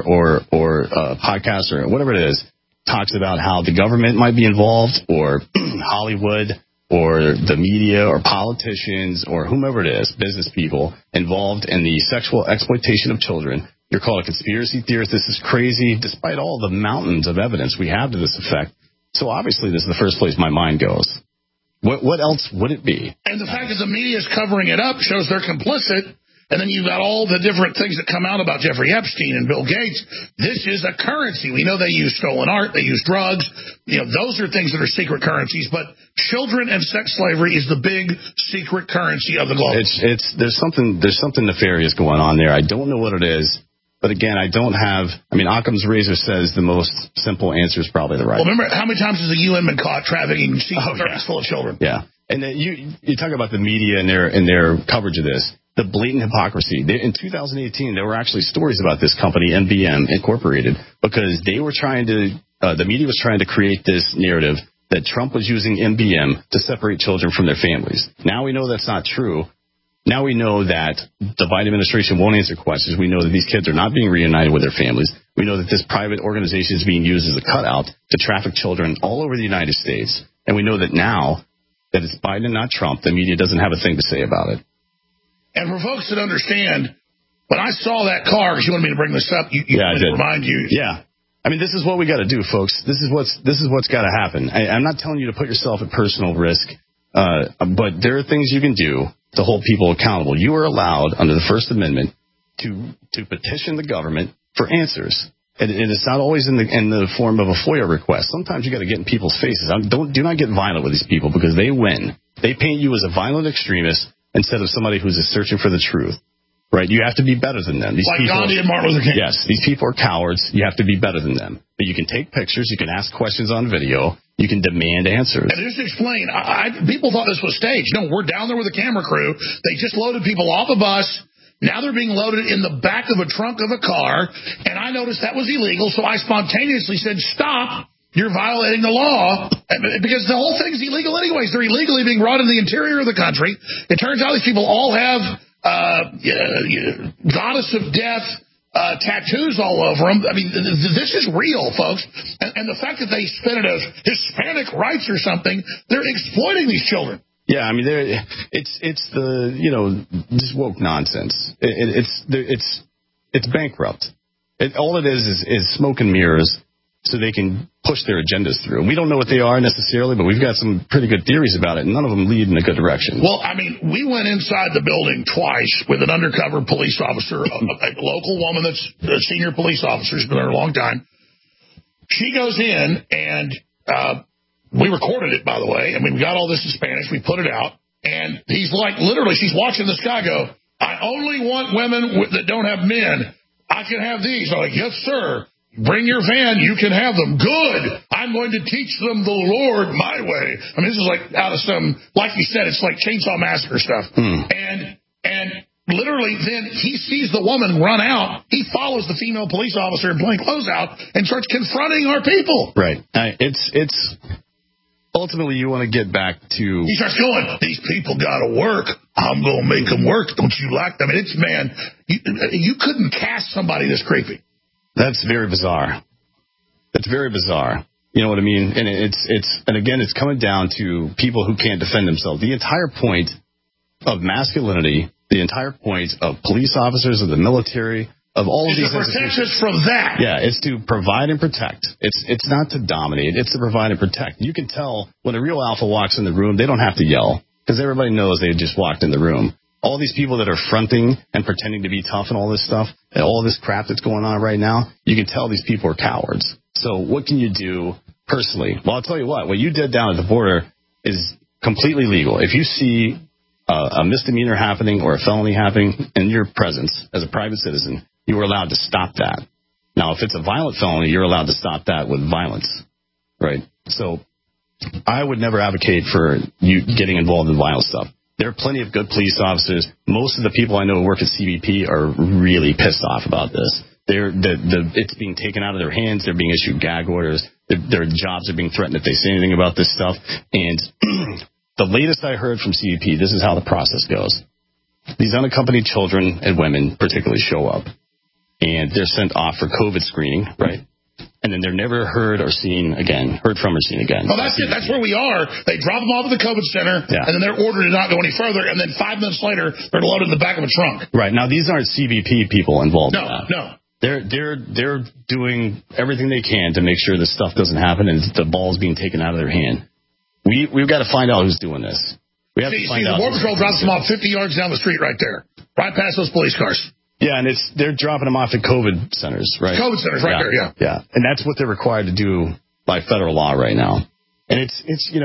podcast or whatever it is talks about how the government might be involved or Hollywood or the media or politicians or whomever it is, business people involved in the sexual exploitation of children, you're called a conspiracy theorist. This is crazy, despite all the mountains of evidence we have to this effect. So obviously this is the first place my mind goes. What else would it be? And the fact that the media is covering it up shows they're complicit. And then you've got all the different things that come out about Jeffrey Epstein and Bill Gates. This is a currency. We know they use stolen art. They use drugs. You know, those are things that are secret currencies. But children and sex slavery is the big secret currency of the globe. There's something nefarious going on there. I don't know what it is. But again, Occam's razor says the most simple answer is probably the right. Well, remember, how many times has the UN been caught trafficking secret currencies full of children? Yeah. And you talk about the media and their coverage of this. The blatant hypocrisy. In 2018, there were actually stories about this company, NBM Incorporated, because they were the media was trying to create this narrative that Trump was using NBM to separate children from their families. Now we know that's not true. Now we know that the Biden administration won't answer questions. We know that these kids are not being reunited with their families. We know that this private organization is being used as a cutout to traffic children all over the United States. And we know that now that it's Biden and not Trump, the media doesn't have a thing to say about it. And for folks that understand, when I saw that car, because you wanted me to bring this up, I did. Remind you. Yeah. I mean, this is what we got to do, folks. This is what's got to happen. I'm not telling you to put yourself at personal risk, but there are things you can do to hold people accountable. You are allowed under the First Amendment to petition the government for answers. And it's not always in the form of a FOIA request. Sometimes you got to get in people's faces. Do not get violent with these people because they win. They paint you as a violent extremist instead of somebody who's just searching for the truth, right? You have to be better than them. Like Gandhi and Martin Luther King. Yes, these people are cowards. You have to be better than them. But you can take pictures. You can ask questions on video. You can demand answers. And just to explain, people thought this was staged. No, we're down there with a camera crew. They just loaded people off a bus. Now they're being loaded in the back of a trunk of a car. And I noticed that was illegal, so I spontaneously said, stop. You're violating the law, because the whole thing's illegal anyways. They're illegally being brought into the interior of the country. It turns out these people all have goddess of death tattoos all over them. I mean, this is real, folks. And the fact that they spin it as Hispanic rights or something, they're exploiting these children. Yeah, I mean, it's this woke nonsense. It's bankrupt. All it is smoke and mirrors, so they can push their agendas through. And we don't know what they are necessarily, but we've got some pretty good theories about it, and none of them lead in a good direction. Well, I mean, we went inside the building twice with an undercover police officer, a local woman that's a senior police officer, has been there a long time. She goes in, and
we recorded it, by the way. I mean, we got all this in Spanish. We put it out. And he's like, literally, she's watching this guy go, I only want women that don't have men. I can have these. I'm like, yes, sir. Bring your van. You can have them. Good. I'm going to teach them the Lord my way. I mean, this is like out of some, like you said, it's like Chainsaw Massacre stuff. And literally then he sees the woman run out. He follows the female police officer in plain clothes out and starts confronting our people.
Right. It's ultimately you want to get back to.
He starts going, these people got to work. I'm going to make them work. Don't you like them? I mean, it's, man, you couldn't cast somebody this creepy.
That's very bizarre. That's very bizarre. You know what I mean? And and again, it's coming down to people who can't defend themselves. The entire point of masculinity, the entire point of police officers, of the military, of all of these
to protect us from that.
Yeah, it's to provide and protect. It's not to dominate. It's to provide and protect. You can tell when a real alpha walks in the room, they don't have to yell because everybody knows they just walked in the room. All these people that are fronting and pretending to be tough and all this stuff, and all this crap that's going on right now, you can tell these people are cowards. So what can you do personally? Well, I'll tell you what you did down at the border is completely legal. If you see a misdemeanor happening or a felony happening in your presence as a private citizen, you are allowed to stop that. Now, if it's a violent felony, you're allowed to stop that with violence, right? So I would never advocate for you getting involved in violent stuff. There are plenty of good police officers. Most of the people I know who work at CBP are really pissed off about this. It's being taken out of their hands. They're being issued gag orders. Their jobs are being threatened if they say anything about this stuff. And the latest I heard from CBP, this is how the process goes. These unaccompanied children and women particularly show up, and they're sent off for COVID screening, right? And then they're never heard from or seen again. Oh,
that's it. That's where we are. They drop them off at the COVID center, and then they're ordered to not go any further, and then 5 minutes later, they're loaded in the back of a trunk.
Right. Now, these aren't CBP people involved in that.
No.
They're doing everything they can to make sure this stuff doesn't happen and the ball's being taken out of their hand. We've got to find out who's doing this. We have to find out.
The Border Patrol drops them off 50 yards down the street right there, right past those police cars.
Yeah, and they're dropping them off at COVID centers, right?
COVID centers right there, yeah.
Yeah, and that's what they're required to do by federal law right now. And it's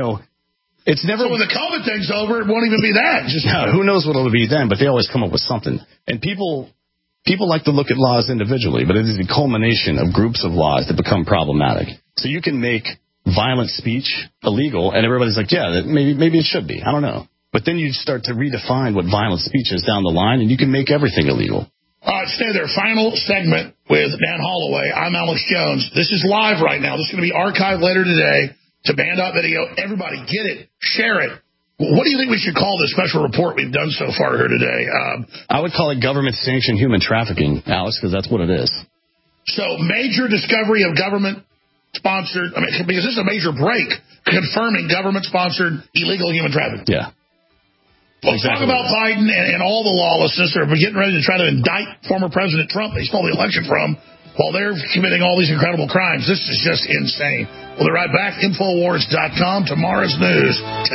never.
So when the COVID thing's over, it won't even be that.
Who knows what it'll be then? But they always come up with something. And people like to look at laws individually, but it is the culmination of groups of laws that become problematic. So you can make violent speech illegal, and everybody's like, yeah, maybe it should be. I don't know. But then you start to redefine what violent speech is down the line, and you can make everything illegal.
All right, stay there. Final segment with Dan Holloway. I'm Alex Jones. This is live right now. This is going to be archived later today to Band.video. Everybody get it. Share it. What do you think we should call this special report we've done so far here today?
I would call it government-sanctioned human trafficking, Alex, because that's what it is.
So major discovery of government-sponsored, because this is a major break, confirming government-sponsored illegal human trafficking.
Yeah.
Let's talk about Biden and all the lawlessness. They're getting ready to try to indict former President Trump they stole the election from while they're committing all these incredible crimes. This is just insane. We'll be right back. Infowars.com. Tomorrow's news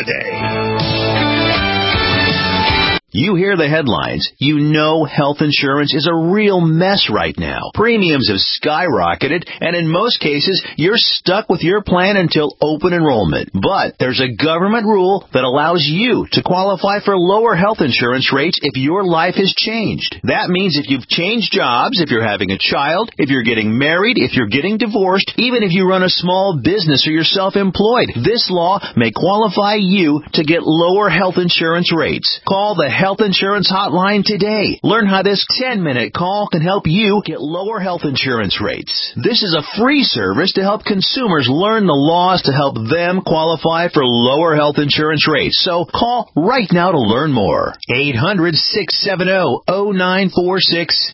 today.
You hear the headlines. You know health insurance is a real mess right now. Premiums have skyrocketed, and in most cases, you're stuck with your plan until open enrollment. But there's a government rule that allows you to qualify for lower health insurance rates if your life has changed. That means if you've changed jobs, if you're having a child, if you're getting married, if you're getting divorced, even if you run a small business or you're self-employed, this law may qualify you to get lower health insurance rates. Call the Health Insurance Hotline today. Learn how this 10-minute call can help you get lower health insurance rates. This is a free service to help consumers learn the laws to help them qualify for lower health insurance rates. So call right now to learn more. 800-670-0946.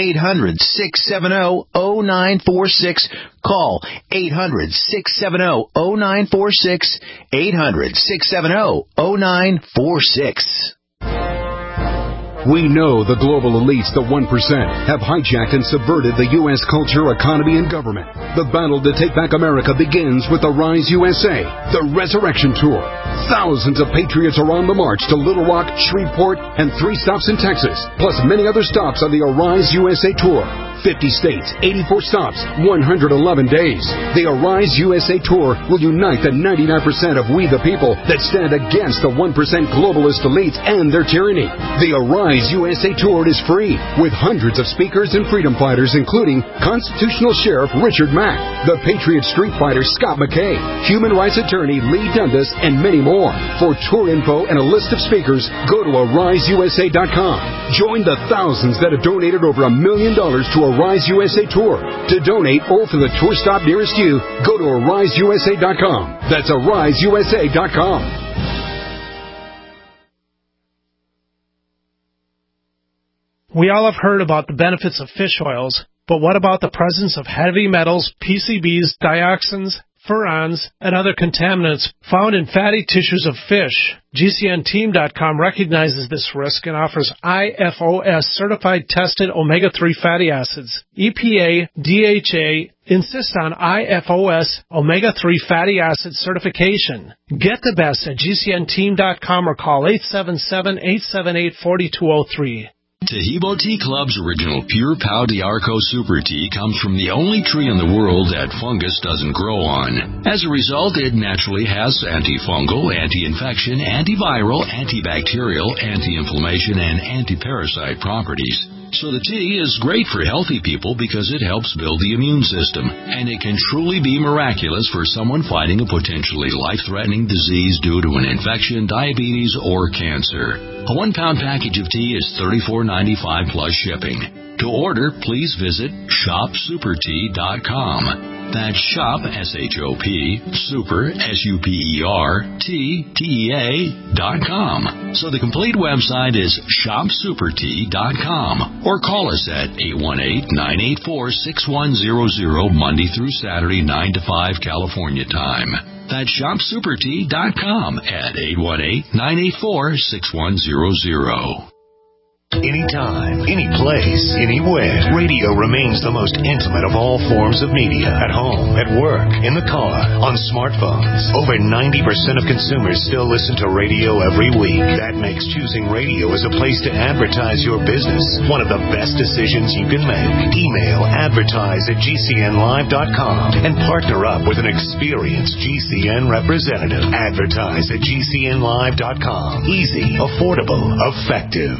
800-670-0946. Call 800-670-0946. 800-670-0946.
We know the global elites, the 1%, have hijacked and subverted the U.S. culture, economy, and government. The battle to take back America begins with the Rise USA, the Resurrection Tour. Thousands of patriots are on the march to Little Rock, Shreveport, and 3 stops in Texas, plus many other stops on the Arise USA Tour. 50 states, 84 stops, 111 days. The Arise USA Tour will unite the 99% of we the people that stand against the 1% globalist elites and their tyranny. The Arise USA Tour is free, with hundreds of speakers and freedom fighters, including Constitutional Sheriff Richard Mack, the Patriot Street Fighter Scott McKay, Human Rights Attorney Lee Dundas, and many more. For tour info and a list of speakers, go to AriseUSA.com. Join the thousands that have donated over $1 million to Arise USA Tour. To donate or for the tour stop nearest you, go to AriseUSA.com. That's AriseUSA.com.
We all have heard about the benefits of fish oils, but what about the presence of heavy metals, PCBs, dioxins, furans, and other contaminants found in fatty tissues of fish? GCNteam.com recognizes this risk and offers IFOS certified tested omega-3 fatty acids. EPA, DHA insist on IFOS omega-3 fatty acid certification. Get the best at GCNteam.com or call 877-878-4203.
Taheebo Tea Club's original Pure Pau d'Arco Super Tea comes from the only tree in the world that fungus doesn't grow on. As a result, it naturally has antifungal, anti-infection, antiviral, antibacterial, anti-inflammation, and anti-parasite properties. So the tea is great for healthy people because it helps build the immune system, and it can truly be miraculous for someone fighting a potentially life-threatening disease due to an infection, diabetes, or cancer. A 1-pound package of tea is $34.95 plus shipping. To order, please visit shopsupertea.com. That's shop, S-H-O-P, super, S-U-P-E-R-T-T-E-A.com. So the complete website is shopsupertea.com. Or call us at 818-984-6100 Monday through Saturday, 9 to 5 California time. That's shopsupertea.com at 818-984-6100.
Anytime, any place, anywhere, radio remains the most intimate of all forms of media. At home, at work, in the car, on smartphones. Over 90% of consumers still listen to radio every week. That makes choosing radio as a place to advertise your business one of the best decisions you can make. Email advertise@gcnlive.com and partner up with an experienced GCN representative. Advertise@gcnlive.com. Easy, affordable, effective.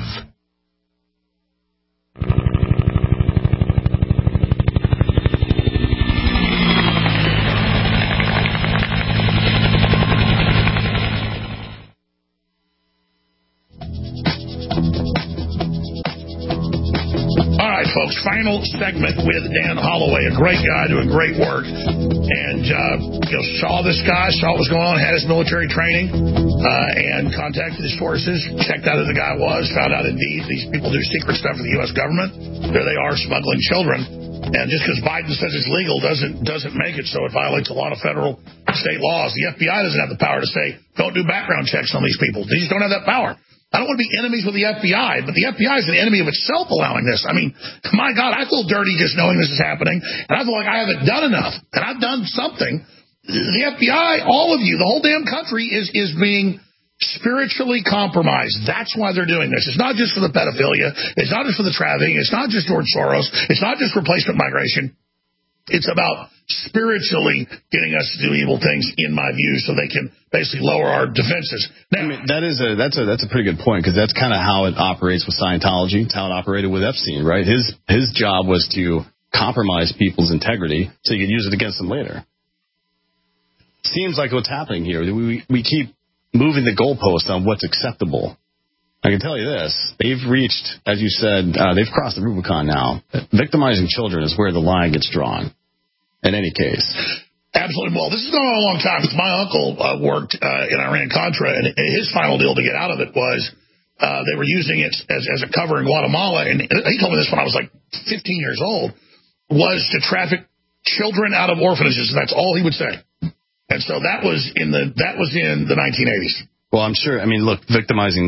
Folks, final segment with Dan Holloway, a great guy doing great work, and saw this guy, saw what was going on, had his military training, and contacted his sources, checked out who the guy was, found out indeed these people do secret stuff for the U.S. government. There they are, smuggling children, and just because Biden says it's legal doesn't make it so. It violates a lot of federal state laws. The FBI doesn't have the power to say, don't do background checks on these people. They just don't have that power. I don't want to be enemies with the FBI, but the FBI is an enemy of itself allowing this. I mean, my God, I feel dirty just knowing this is happening, and I feel like I haven't done enough, and I've done something. The FBI, all of you, the whole damn country is being spiritually compromised. That's why they're doing this. It's not just for the pedophilia. It's not just for the trafficking. It's not just George Soros. It's not just replacement migration. It's about spiritually getting us to do evil things, in my view, so they can basically lower our defenses. Now,
I mean, that's a pretty good point, because that's kind of how it operates with Scientology. It's how it operated with Epstein, right? His job was to compromise people's integrity so you could use it against them later. Seems like what's happening here. We keep moving the goalpost on what's acceptable. I can tell you this, they've reached, as you said, they've crossed the Rubicon now. Victimizing children is where the line gets drawn, in any case.
Absolutely. Well, this has gone on a long time. My uncle worked in Iran-Contra, and his final deal to get out of it was they were using it as a cover in Guatemala, and he told me this when I was like 15 years old, was to traffic children out of orphanages, and that's all he would say. And so that was in the 1980s.
Well, I'm sure, I mean, look, victimizing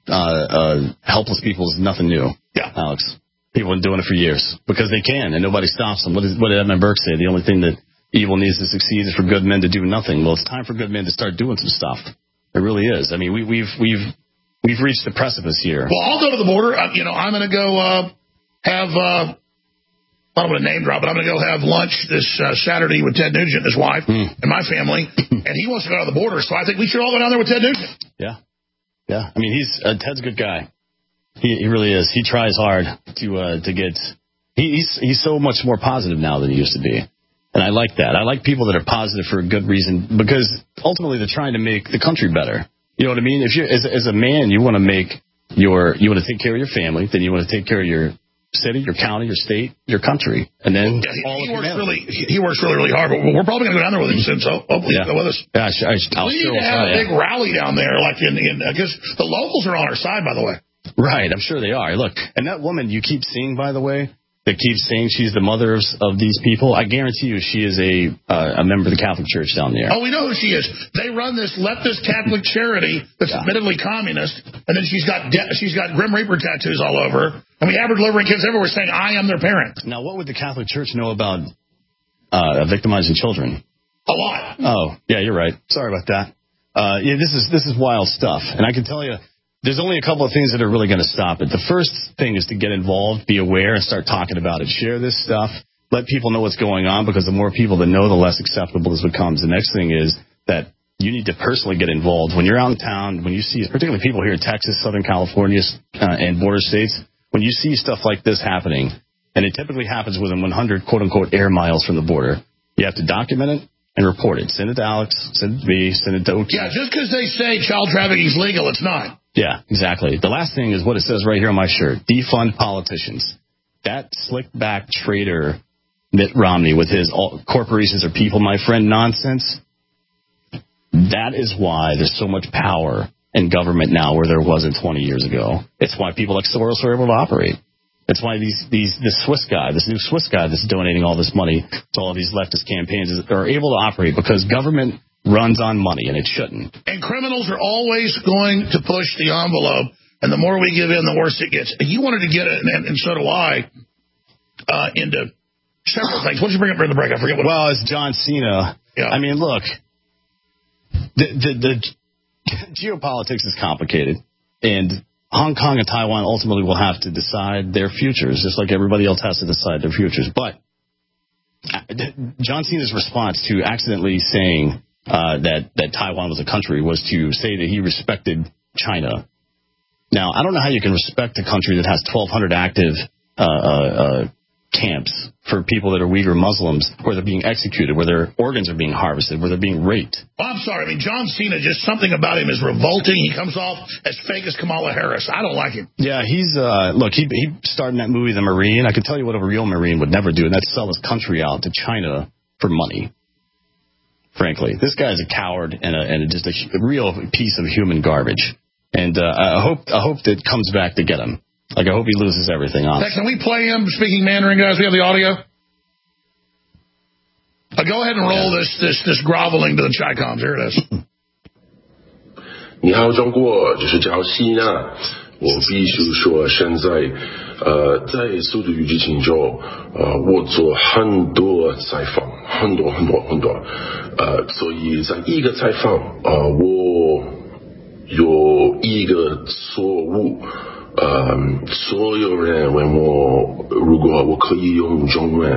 helpless people is nothing new.
Yeah,
Alex. People have been doing it for years because they can, and nobody stops them. What did Edmund Burke say? The only thing that evil needs to succeed is for good men to do nothing. Well, it's time for good men to start doing some stuff. It really is. I mean, we've reached the precipice here.
Well, I'll go to the border. I'm going to go have. I don't want to name drop, but I'm going to go have lunch this Saturday with Ted Nugent, his wife, and my family, and he wants to go to the border. So I think we should all go down there with Ted Nugent.
Yeah. I mean, Ted's a good guy. He really is. He tries hard to get. He's so much more positive now than he used to be, and I like that. I like people that are positive for a good reason because ultimately they're trying to make the country better. You know what I mean? If you as a man, you want to take care of your family, then you want to take care of your city, your county, your state, your country, and then
he works really hard. But we're probably going to go down there with him soon. So hopefully he'll go with us.
Yeah,
we need to have a big rally down there, like because the locals are on our side, by the way.
Right, I'm sure they are. Look, and that woman you keep seeing, by the way, that keeps saying she's the mother of these people, I guarantee you she is a member of the Catholic Church down there.
Oh, we know who she is. They run this leftist Catholic charity that's admittedly communist, and then she's got Grim Reaper tattoos all over, and we have her delivering kids everywhere saying, I am their parent.
Now, what would the Catholic Church know about victimizing children?
A lot.
Oh, yeah, you're right. Sorry about that. This is wild stuff, and I can tell you, there's only a couple of things that are really going to stop it. The first thing is to get involved, be aware, and start talking about it. Share this stuff. Let people know what's going on, because the more people that know, the less acceptable this becomes. The next thing is that you need to personally get involved. When you're out in town, when you see, particularly people here in Texas, Southern California, and border states, when you see stuff like this happening, and it typically happens within 100, quote-unquote, air miles from the border, you have to document it and report it. Send it to Alex, send it to me, send it to OT.
Yeah, just because they say child trafficking is legal, it's not.
Yeah, exactly. The last thing is what it says right here on my shirt. Defund politicians. That slick-back traitor Mitt Romney with his corporations are people, my friend, nonsense. That is why there's so much power in government now where there wasn't 20 years ago. It's why people like Soros are able to operate. It's why this new Swiss guy that's donating all this money to all these leftist campaigns are able to operate, because government runs on money, and it shouldn't.
And criminals are always going to push the envelope, and the more we give in, the worse it gets. You wanted to get it, and so do I, into several things. What did you bring up during the break? I forget what.
Well, it's John Cena. Yeah. I mean, look, the geopolitics is complicated, and Hong Kong and Taiwan ultimately will have to decide their futures, just like everybody else has to decide their futures. But John Cena's response to accidentally saying that Taiwan was a country was to say that he respected China. Now, I don't know how you can respect a country that has 1,200 active camps for people that are Uyghur Muslims, where they're being executed, where their organs are being harvested, where they're being raped.
Well, I'm sorry. I mean, John Cena, just something about him is revolting. He comes off as fake as Kamala Harris. I don't like him.
Yeah, he's, look, he starred in that movie, The Marine. I can tell you what a real Marine would never do, and that's sell his country out to China for money. Frankly, this guy's a coward and just a real piece of human garbage. And I hope that comes back to get him. Like, I hope he loses everything on.
Can we play him speaking Mandarin, guys? We have the audio. Go ahead and roll this groveling to the Chi-Coms. Here it is.
你好，中国，就是叫西娜。我必须说，现在在速度与激情中，我做很多采访，很多，所以在一个采访，我有一个错误。所有人问我，如果我可以用中文，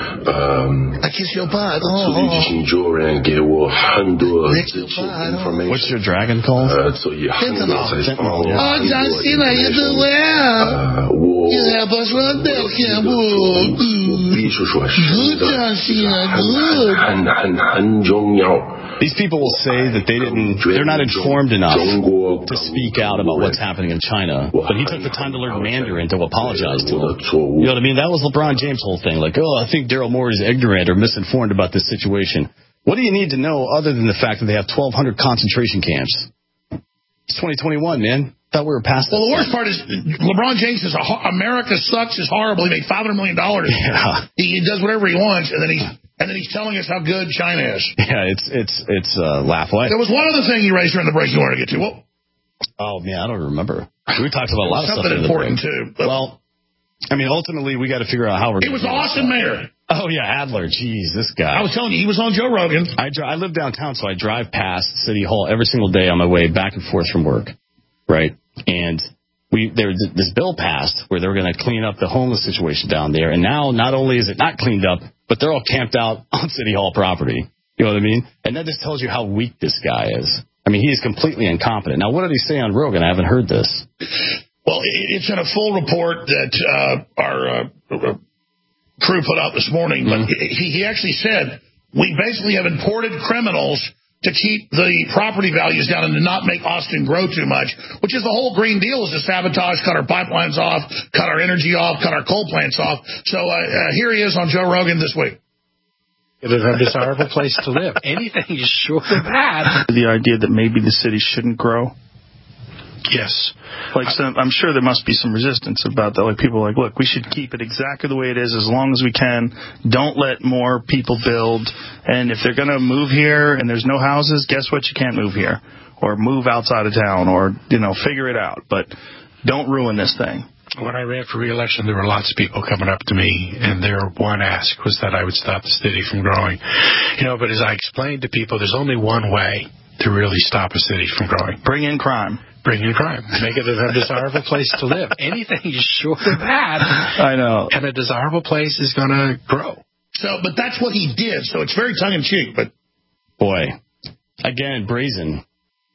速度激情中人给我很多资讯 information。
What's your dragon called?
所以很多采访我。
John Cena, you do well. You help us run that camp.
必须说是
Good, John Cena, good.
很重要。
These people will say that they're not informed enough to speak out about what's happening in China. But he took the time to learn Mandarin to apologize to him. You know what I mean? That was LeBron James' whole thing. Like, I think Daryl Morey is ignorant or misinformed about this situation. What do you need to know other than the fact that they have 1,200 concentration camps? It's 2021, man. Thought we were past that.
Well, the worst part is LeBron James says America sucks, is horrible. He made $500 million. Yeah. He does whatever he wants, and then he's telling us how good China is.
Yeah, it's laugh. What?
There was one other thing you raised during the break you wanted to get to. Well,
oh man, I don't remember. We talked about a lot of stuff.
Something important, too.
Well, I mean, ultimately, we got to figure out how we're going to do it.
It was Austin Mayor.
Oh, yeah, Adler. Jeez, this guy.
I was telling you, he was on Joe Rogan.
I live downtown, so I drive past City Hall every single day on my way back and forth from work, right? And this bill passed where they were going to clean up the homeless situation down there, and now not only is it not cleaned up, but they're all camped out on City Hall property. You know what I mean? And that just tells you how weak this guy is. I mean, he is completely incompetent. Now, what did he say on Rogan? I haven't heard this.
Well, it's in a full report that our crew put out this morning, but he actually said, we basically have imported criminals to keep the property values down and to not make Austin grow too much, which is the whole Green Deal, is to sabotage, cut our pipelines off, cut our energy off, cut our coal plants off. So here he is on Joe Rogan this week.
It is a desirable place to live. Anything short of that.
The idea that maybe the city shouldn't grow.
Yes.
Like, I'm sure there must be some resistance about that. Like, people are like, look, we should keep it exactly the way it is as long as we can. Don't let more people build. And if they're going to move here and there's no houses, guess what? You can't move here. Or move outside of town, or, figure it out. But don't ruin this thing.
When I ran for re-election, there were lots of people coming up to me, and their one ask was that I would stop the city from growing. But as I explained to people, there's only one way to really stop a city from growing.
Bring in crime.
Make it a desirable place to live. Anything short of that,
I know.
And a desirable place is going to grow.
But that's what he did. So it's very tongue-in-cheek. But
boy, again, brazen.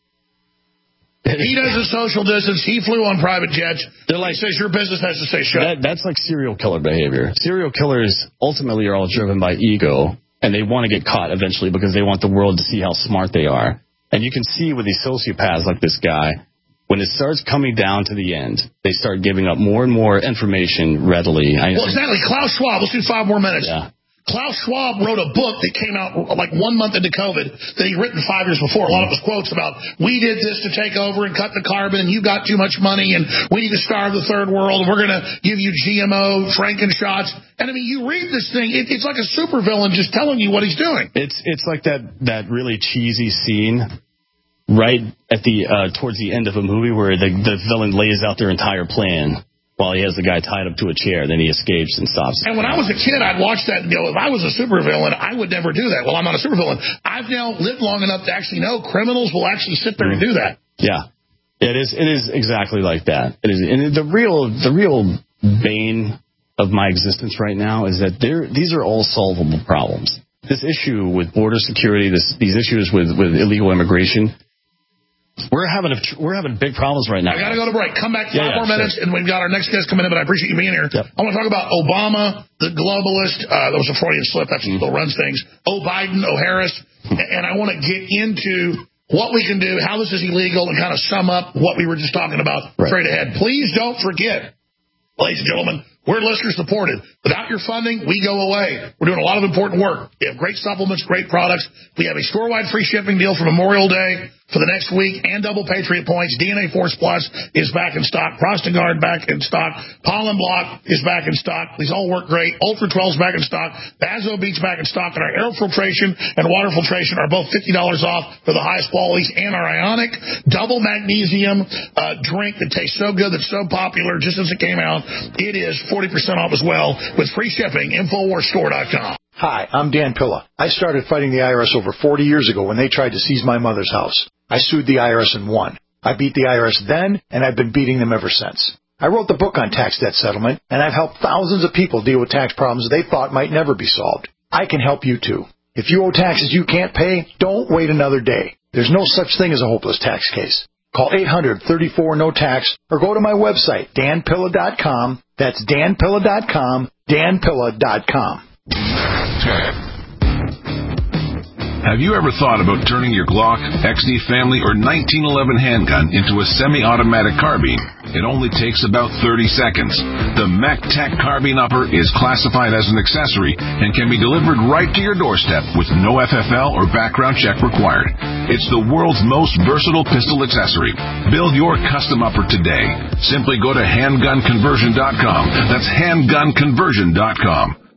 He does a social distance. He flew on private jets. He says your business has to stay shut.
That's like serial killer behavior. Serial killers ultimately are all driven by ego, and they want to get caught eventually because they want the world to see how smart they are. And you can see with these sociopaths like this guy, when it starts coming down to the end, they start giving up more and more information readily.
Exactly. Klaus Schwab. Let's do 5 more minutes.
Yeah.
Klaus Schwab wrote a book that came out like 1 month into COVID that he'd written 5 years before. A lot of his quotes about, we did this to take over and cut the carbon, and you got too much money, and we need to starve the third world, and we're going to give you GMO Franken shots. And I mean, you read this thing, it's like a supervillain just telling you what he's doing.
It's like that really cheesy scene right at the towards the end of a movie where the villain lays out their entire plan while he has the guy tied up to a chair. Then he escapes and stops.
And when I was a kid, I'd watch that and go, if I was a supervillain, I would never do that. Well, I'm not a supervillain. I've now lived long enough to actually know criminals will actually sit there and do that.
Yeah. It is exactly like that. It is. And the real bane of my existence right now is that these are all solvable problems. This issue with border security, these issues with illegal immigration, we're having big problems right now.
I got to go to break. Come back 5 more minutes, and we've got our next guest coming in, but I appreciate you being here. Yep. I want to talk about Obama, the globalist. That was a Freudian slip. That's who still runs things. Biden, Harris. And I want to get into what we can do, how this is illegal, and kind of sum up what we were just talking about straight ahead. Please don't forget, ladies and gentlemen, we're listener supported. Without your funding, we go away. We're doing a lot of important work. We have great supplements, great products. We have a store-wide free shipping deal for Memorial Day for the next week, and double Patriot points. DNA Force Plus is back in stock. Prostagard back in stock. Pollen Block is back in stock. These all work great. Ultra 12 is back in stock. Bazo Beats back in stock. And our air filtration and water filtration are both $50 off for the highest qualities. And our Ionic double magnesium drink that tastes so good, that's so popular just since it came out. It is 40% off as well with free shipping. InfoWarsStore.com.
Hi, I'm Dan Pilla. I started fighting the IRS over 40 years ago when they tried to seize my mother's house. I sued the IRS and won. I beat the IRS then, and I've been beating them ever since. I wrote the book on tax debt settlement, and I've helped thousands of people deal with tax problems they thought might never be solved. I can help you too. If you owe taxes you can't pay, don't wait another day. There's no such thing as a hopeless tax case. Call 800-34-NO-TAX or go to my website, danpilla.com. That's danpilla.com, danpilla.com.
Have you ever thought about turning your Glock, XD Family, or 1911 handgun into a semi-automatic carbine? It only takes about 30 seconds. The MacTac Carbine Upper is classified as an accessory and can be delivered right to your doorstep with no FFL or background check required. It's the world's most versatile pistol accessory. Build your custom upper today. Simply go to handgunconversion.com. That's handgunconversion.com.